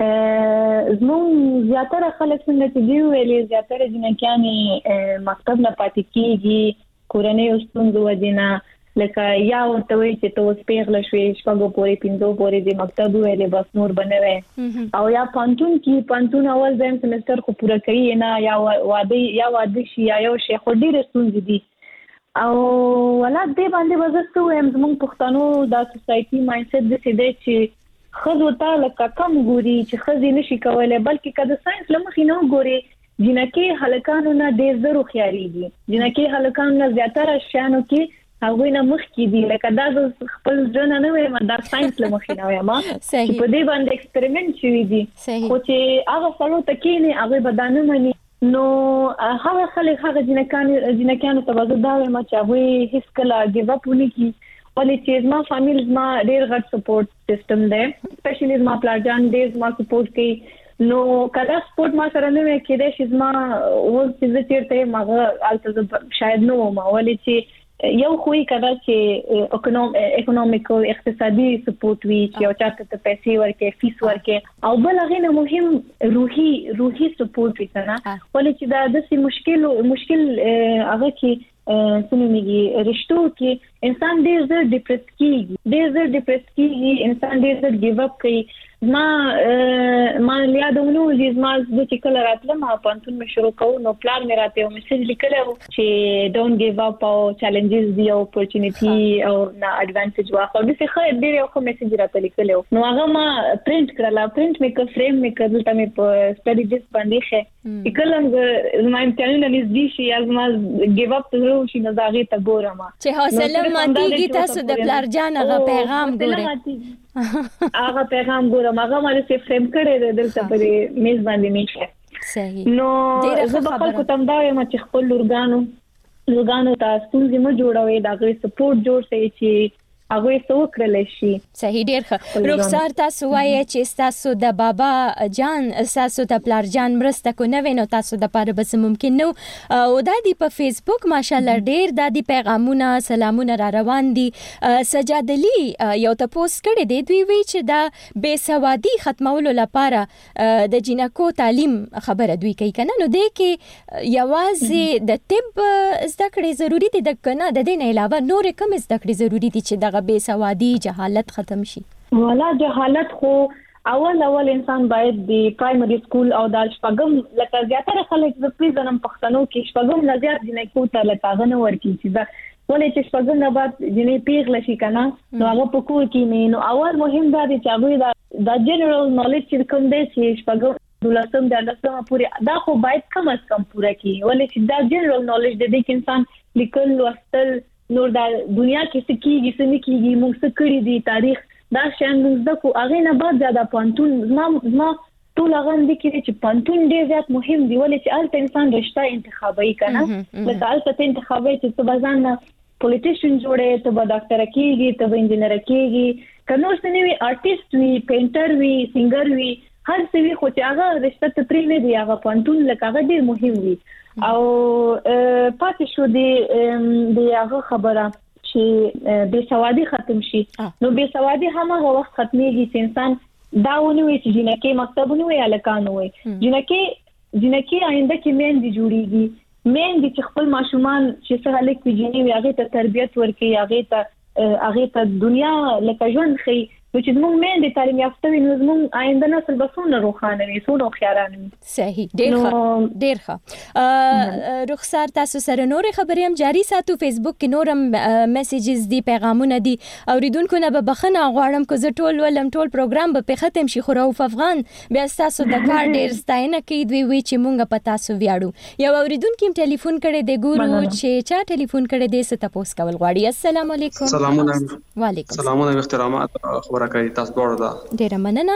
Speaker 15: زمون زیاتره خلک څنګه چې دی ویلې زیاتره جنکیانې مکتب نه پاتې کیږي کورنۍ ستونزو وجنه لکه یا ورته وي چې تاسو پیغله شوي شپږو پورې 5 پورې د مکتب ویلې بس نور بنوي او یا پانتون اول ځم سمستر خو پوره کوي نه یا واده شي یا یو شي خو ډېر ستونزې دي او ولا دې باندې وځو هم زموږ پښتنو دا سوسايټي مایندسيت د سیده چې خزو ته لکه کم ګوري چې خزي نشي کولای بلکې کله ساينس لمخې نه ګوري جنکه هلکانو نه ډېر زرو خياريږي جنکه هلکانو نه زیاتره شانو کې هغه نه مخ کې دي لکه دا خپل ځنه نه وي مدار ساينس لمخې نه وي ما چې په دې باندې ایکسپریمنت شوی دي خو چې هغه سره تکینه هغه بدانه مني نو هغه خلک هغه جنکانو ته وځداوي ما چې هغه هیڅ کله ګیو اپ ونکي ولې چې زما فامیل زما ډېر غټ سپورټ سیستم دی سپیشلی زما پلاجان ډېر زما سپورټ کوي نو کله سپورټ ما سره نه کېده چې زما و چې چیرته ماغه الته شاید نو ما ولې چې یو خوې کړه چې اکونومیکل اقتصادي سپورټ وی چې او چاته ته پیسې ورکې فیس ورکې او بل هغه نه مهم روحي سپورټ وی کنه ولې چې دا د مشکل هغه کې سنومیږي رشتو کې انسان ډېر زر ډیپریس کیږي انسان ډېر زر ګیو اپ کوي ما یادونه چې ما د چکل راتله ما پانتون مې شروع کوم نو پلان مې راته یو میسج لیکلو چې ډونټ ګیو اپ او چیلنجز دی او اپورچونټی او نا ایڈوانټیج واخلو د څه خیر ډېر یو میسج راته لیکلو نو هغه ما پرینټ کړل فریم مې کړل ته مې په سټډي ډیسک باندې ښه کله زما امتحانونه نږدې شي از ما ګیو اپ ته شي نه زاغه ته ګورم
Speaker 14: چې حوصله ماتيږي تاسو د پلار جان هغه پیغام ګورئ
Speaker 15: هغه پیغام ګورم هغه مله چې فریم کړي دلته په میز باندې میشه
Speaker 14: صحیح
Speaker 15: نو زه په خپل کوم دا یم چې خپل لورګانو ته ستونزې مو جوړوي دا غي سپورټ جوړ شي چې هغه څه وکړل شي
Speaker 14: صحیح ډیر ښه رخسار تاسو وایي چې تاسو د بابا جان تاسو د پلار جان مرسته کو نه وینو تاسو د پاره بس ممکن نو او د دې په فیسبوک ماشاالله ډیر د دې پیغامونه سلامونه را روان دي سجاد علي یو ته پوسټ کړی دی دوی وی چې د بے سوادي ختمولو لپاره د جنکو تعلیم خبره دوی کوي کنه نو د کې یوازې د طب زده کړې ضروری دي د کنه د دې نه علاوه نور کوم زده کړې ضروری دي چې د بے سوادي جهالت ختم شي
Speaker 15: ولا جهالت خو اول انسان باید د پرایمري سکول او د شپږم لکه زیاتره خلک د پریزنم پښتنو کې شپږم نه زیات جنکو ته لکه نه ورکی چې دا ولې چې شپږم نه بعد جنې پیغله شي کنه نو هغه په کور کې نه نو اول مهم دا دی چې هغه دا جنرال نالج چې کوم دی چې شپږم دولسم د لسم پورې دا خو باید کم از کم پوره کړي ولې چې دا جنرال نالج د دې انسان لیکل لوستل نور د دنیا کې څه کیږي څه نه کیږي موږ څه کړی دي تاریخ دا شان موږ د کو هغه نه بعد زیاده پانتون ما ټول هغه د کې چې پانتون ډیر زیات مهم دی ولې چې الته انسان رشتہ انتخابي کنه لکه الته انتخابي چې ته بزانه پولیټیشن جوړه ته به ډاکټر کېږي ته به انجینر کېږي کنه څه نه وي آرټیست وي پینټر وي سنگر وي هر څه وي خو چې هغه رشتہ ته پرې نه دی هغه پانتون لکه هغه ډیر مهم وي او پاتې شو دی هغه خبره چې بے سوادي ختم شي نو بے سوادي هغه وخت ختميږي چې انسان دا ونوي چې جنکه مکتبونه وي الکانو وي جنکه آینده کې مین دي جوړيږي مین دي چې خپل ماشومان چې څه هلک پیژني وي هغه ته تربيت ورکړي هغه ته دنیا لکه ژوند خي چې موږ مین دي تعلیم یافته وي نو موږ آینده نسل بسونه روخانه وي سونه خياران وي
Speaker 14: صحیح ډیر ښه رخصار تاسو سره نور خبرې هم جاری ساتو فیسبوک کې نورم میسیجز دي پیغامونه دي اوریدونکو نه به بخنه غواړم کو زه ټول ولم ټول پروګرام به ختم شي خو راو افغان بیا تاسو د کار ډیر ستاینه کوي دوی چې مونږ په تاسو ویاړو یو اوریدونکو ټلیفون کړي دی ګورو چې چا ټلیفون کړي دی ست تاسو کول غواړي السلام علیکم
Speaker 18: السلام علیکم وعلیکم السلام علیکم احترامات راکړی تاسو ډوړو دا
Speaker 14: ډیر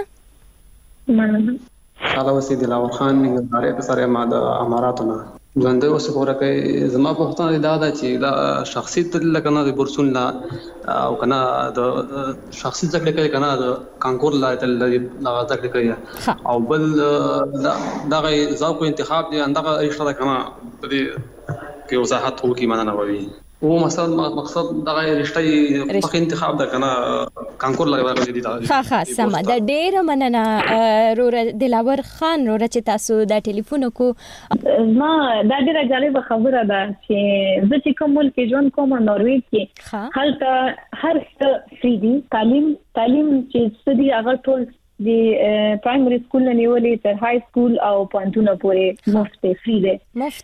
Speaker 14: مننه
Speaker 18: حالا وسید لاور خان نګارې سره ما د اماراتونه ژوند اوس ورکه زما په وختونه دا چې دا شخصي تل کنه د برسون لا او کنه د شخصي ځکه کوي کنه د کانکور لا تل دا ځکه کوي او بل دا ځاو انتخاب دی اندغه اشاره کنه د کې وضاحت وکي مننه وي او مثلا مقصد دا رشتہ په انتخاب دا کنه کانکور لګول دي دا
Speaker 14: ها سم دا ډیر مننه رور دلاور خان رور چې تاسو دا ټلیفون کو
Speaker 15: ما دا ډیره جالب خبره ده چې زه چې کوم ملک ژوند کوم نوروي کې هلته هر څه فری دي تعلیم چې ستدي هغه ټول د پرایمري سکول نه نیولې تر های سکول او پانتونه پورې مفت فری دي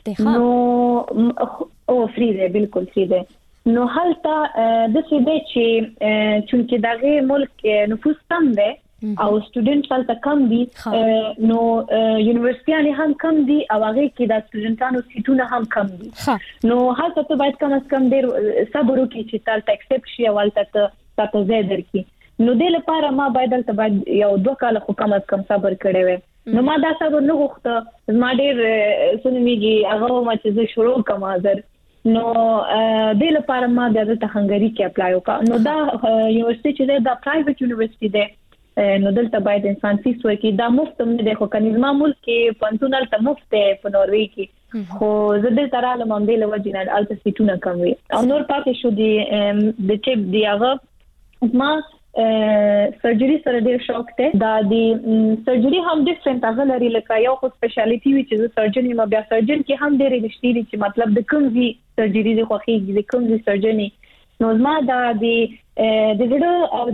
Speaker 15: نو او فری دی بالکل فری دی نو هلته د څه دی چې دغه ملک نفوس کم دی او سټوډنټ هلته کم دي نو یونیورسيټي هم کم دي او هغه کې د سټوډنټانو سیټونه هم کم دي نو هلته ته باید کم از کم ډیر صبر وکړي چې تاسو اکسپټ شي او هلته تاسو زه درکې نو د لپاره ما باید یو 2 کال خو کم از کم صبر کړی وي نو ما دا صبر نه غوښته ما ډیر سنميږي هغه ما چې زه شروع کوم حاضر نو د لپاره ما د هنګری کې اپلای وکړ نو دا یونیورسيټي چې دا پرایویټ یونیورسيټي ده نو دلته باید انسان فیس ورکړي دا مفت نه دی خو کني زما ملک کې پنځونه ته مفت په نوروي کې خو زه دلته رالم هم د لوجینال الته سیټونه کم وي او نور پاتې شو د ټیپ دی هغه ما سرجری سره ډیر شوق ته دا دی سرجری هم ډیفرنٹ هغه لري لکه یو خو سپیشلیټي وي چې سرجن ما بیا سرجن کې هم ډیر رښتینی چې مطلب د کوم وی سرجری د خوخي د کوم وی سرجنی نو ما دا دی د ویډیو او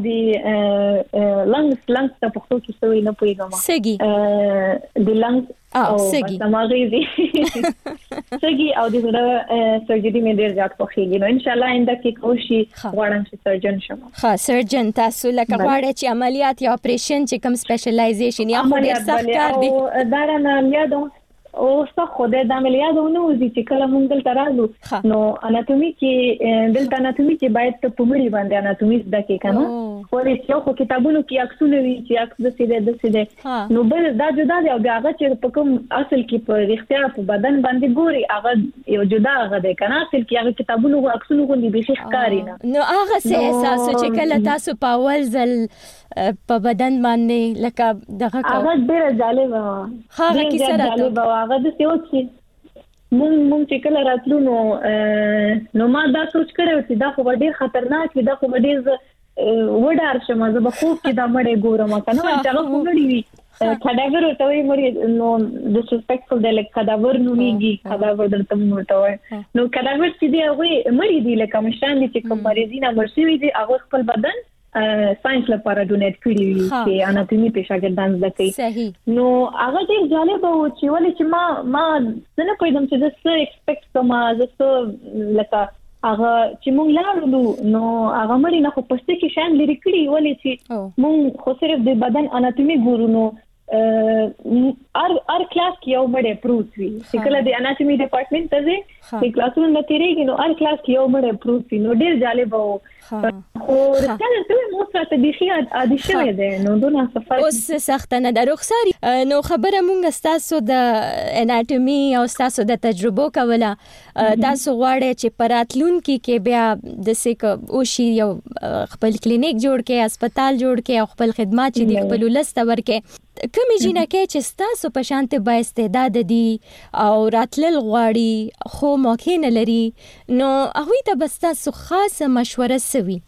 Speaker 15: د لنګس ته په خصوص کې سوي نه پويګم
Speaker 14: سګي
Speaker 15: د لنګس او سماغي سګي او د سرجری مې ډیر زیات خوخيږي نو ان شاء الله آینده کې کوشش غواړم چې سرجن شم
Speaker 14: ها سرجن تاسو لکه غواړئ چې عملیات یا اپریشن چې کوم سپیشلایزیشن یا خو ډیر سخت کار دی
Speaker 15: دا نه یادو او څه خو د عملیاتو نو چې کله مونږ دلته راغلو نو اناتومي کې دلته اناتومي کې باید ته په مړي باندې اناتومي زده کې کنه خو یو خو کتابونو کې عکسونه وی چې عکس د سیده نو بل دا جدا دی او هغه چې په کوم اصل کې په اختیار په بدن باندې ګوري هغه یو جدا هغه دی کنه اصل کې هغه کتابونو او عکسونو غوندي به ښکاری نه
Speaker 14: نو هغه څه احساس چې کله تاسو په اول ځل په بدن باندې لکه دغه
Speaker 15: هغه ډیر جالب و
Speaker 14: هغه کی سره
Speaker 15: هغه د څه وڅ مونږ چې کله راتلو نو ما دا سوچ کړو چې دا خو ډیر خطرناک دی دا خو ډیر وډار شمه زه به خوب کې دا مړې ګورم کنه چې هغه وګړي وي کډاور ته وي مړي نو ډیسریسپیکټفل دی لکه کډاور نو نیږي کډاور درته مورته وي نو کډاور چې دی هغه مړي دی لکه مشان دي چې کوم مریضینا مرشي دي هغه خپل بدن ساينس لپاره ډونیټ کړی وي چې اناتومي په شاګردان زده کوي نو هغه ډیر جالب و چې ولې چې ما څنګه پېدم چې زه ایکسپیکټ کوم زه لکه هغه چې مونږ لاړو نو هغه مړی نه خو پسته کې شان لري کړی ولې چې مونږ خو صرف د بدن اناتومي ګورو نو هر کلاس کې یو مړی پروت وي چې کله د اناتومي ډپارټمنټ ته ځي چې کلاسونه نه تیریږي نو هر کلاس کې یو مړی پروت وي نو ډېر جالب وو خو رساله ته مو څه د شي عادي شوی دی نو دونه سفر
Speaker 14: اوس سخت نه د رخصاري نو خبره مونږ تاسو د اناتومي او تاسو د تجربو کوله تاسو غواړئ چې پراتلونکي کې بیا د سیک او شي یو خپل کلینیک جوړ کې هسپتال جوړ کې او خپل خدمات چې د خپل ولست ورکې کومې جنکه چې تاسو په شانته با استعداد دي او راتلل غواړي خو موقع نه لري نو هغه ته بس تاسو خاصه مشوره سوي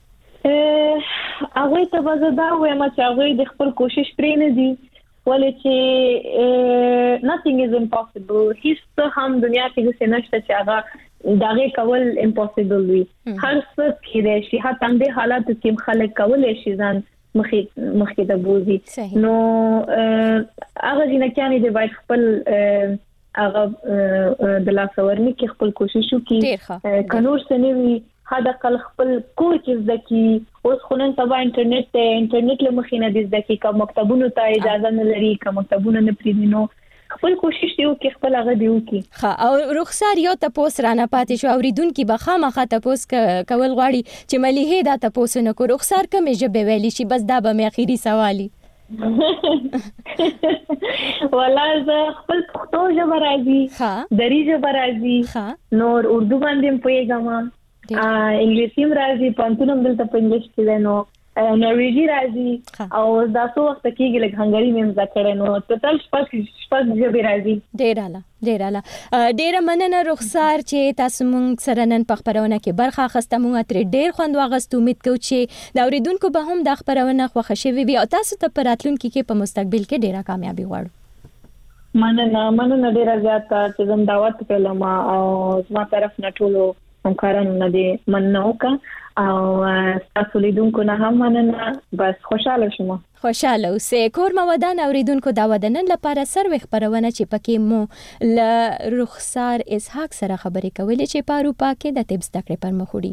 Speaker 15: هغه ته وزدا وایم چې هغه د خپل کوشش پرې نه دي ولې چې nothing is impossible هیڅ هم دنیا کې څه نشته چې هغه دغه کول impossible وي هر څه کې شي حتی هم د حالات کې خلک کولای شي ځان مخکې د بوزي نو هغه جنکیانې د باید خپل هغه د لاسورني کې خپل کوشش وکړي کنور سنوي هدا کل خپل کوچز دکی اوس خونن سبا انټرنیټ له مخینه د ځکه کوم مکتبونو ته اجازه نه لري کوم مکتبونه نه پریدینو خپل کوشش دیو کې خپل هغه دیو کې
Speaker 14: ها او رخصار یو تاسو رانه پاتې شو اوریدونکو به خامخا تاسو کول غواړي چې مليحه دا تاسو نه کو رخصار کومه جبه ویلی شي بس دا به مې اخیری سوالي
Speaker 15: والله زه خپل پښتو ژبه راځي دری ژبه راځي نور اردو باندې پوهیږم انګلیسي راځي پانتونم دلته په انګلیش کې نو نرویجی راځي او دا څو وخت کېږي لکه هنګری مې ذکر نو ټوټل شپږ ژبې راځي
Speaker 14: ډیره مننه رخصار چې تاسو مونږ سره نن په خبرونه کې برخه اخیسته مونږ تر ډیر خوند واغست امید کوم چې دا اوریدونکو به هم د خبرونه خوښ شي وي او تاسو ته په راتلونکي کې په مستقبل کې ډیره کامیابی غواړو
Speaker 15: مننه ډیره زیاته چې زم دعوت کړم او زما طرف نه ټولو همکارانو نه دي مننه وکړه او تاسو لیدونکو نه هم مننه بس خوشاله شوم
Speaker 14: خوشاله اوسې کور مودان اوریدونکو دا ودنن لپاره سروي خبرونه چې پکې مو ل رخصار اسحاق سره خبرې کولې چې په اروپا کې د طب زده کړې پر مخ وړي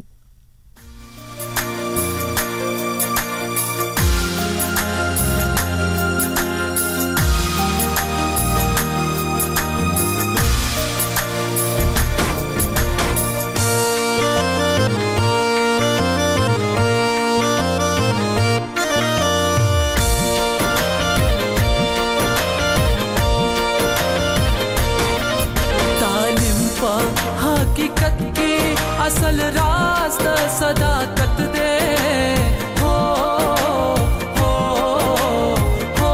Speaker 13: असल रास्त सदाकत दे हो हो हो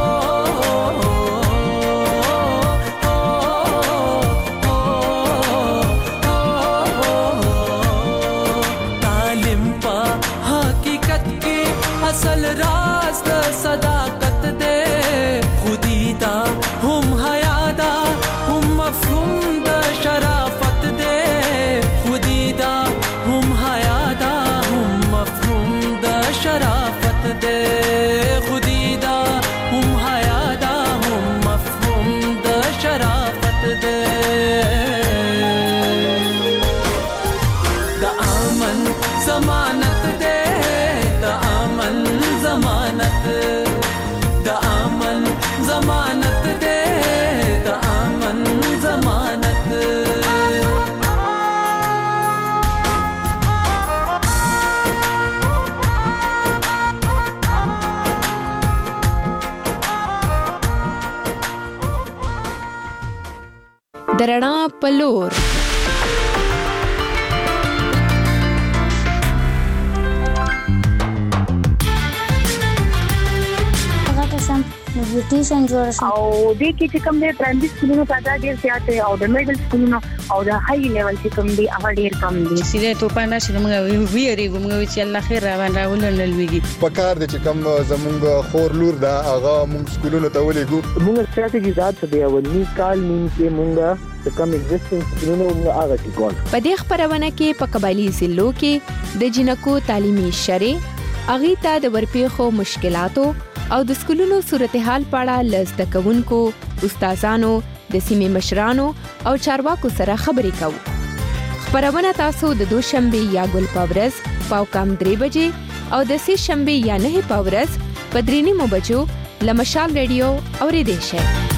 Speaker 13: तालिम पा हकीकत की असल रास्त सदाकत दे खुदीदा हम हयादा हम मफहूम द शराफत दे खुदीदा हम हयादा हम मफहूम द शराफत दे खुदीदा हम हयादा हम मफहूम द शराफत दे द अमन जमानत दे द अमन जमानत द अमन जमानत दे द अमन जमानत
Speaker 1: درنا پلور
Speaker 19: بیوټیشن جوړ شو
Speaker 15: او د کې چې کوم د پرایمري سکولونو تعداد ډیر زیات دی او د میډل سکولونو او د هاي لیول چې کوم دی هغه ډیر کم دی
Speaker 20: سیده ته پانا چې موږ ویریږو موږ چې الله خیر روان راولل لويږي
Speaker 12: په کار دي چې کوم زمونږ خور لور دا هغه موږ سکولونو ته ولېګو
Speaker 21: موږ ستراتیژي ذات دی اولنی کال نیم کې موږ کم ایگزیسټنس سکولونو موږ هغه کې ګول
Speaker 1: په دې خبرونه کې په قبایلی ضلعو کې د جنکو تعلیمي شرې اغي ته د ورپېخو مشکلاتو او د سکولونو صورتحال پاړه لزده کوونکو استادانو د سیمې مشرانو او چارواکو سره خبرې کوو. خبرونه تاسو د دوشنبه یا ګل پاورز پاو کم 3 بجې او د سه شنبه یا 9 پاورز په 3:30 بجو لمشال ریډیو اوریدئ شئ.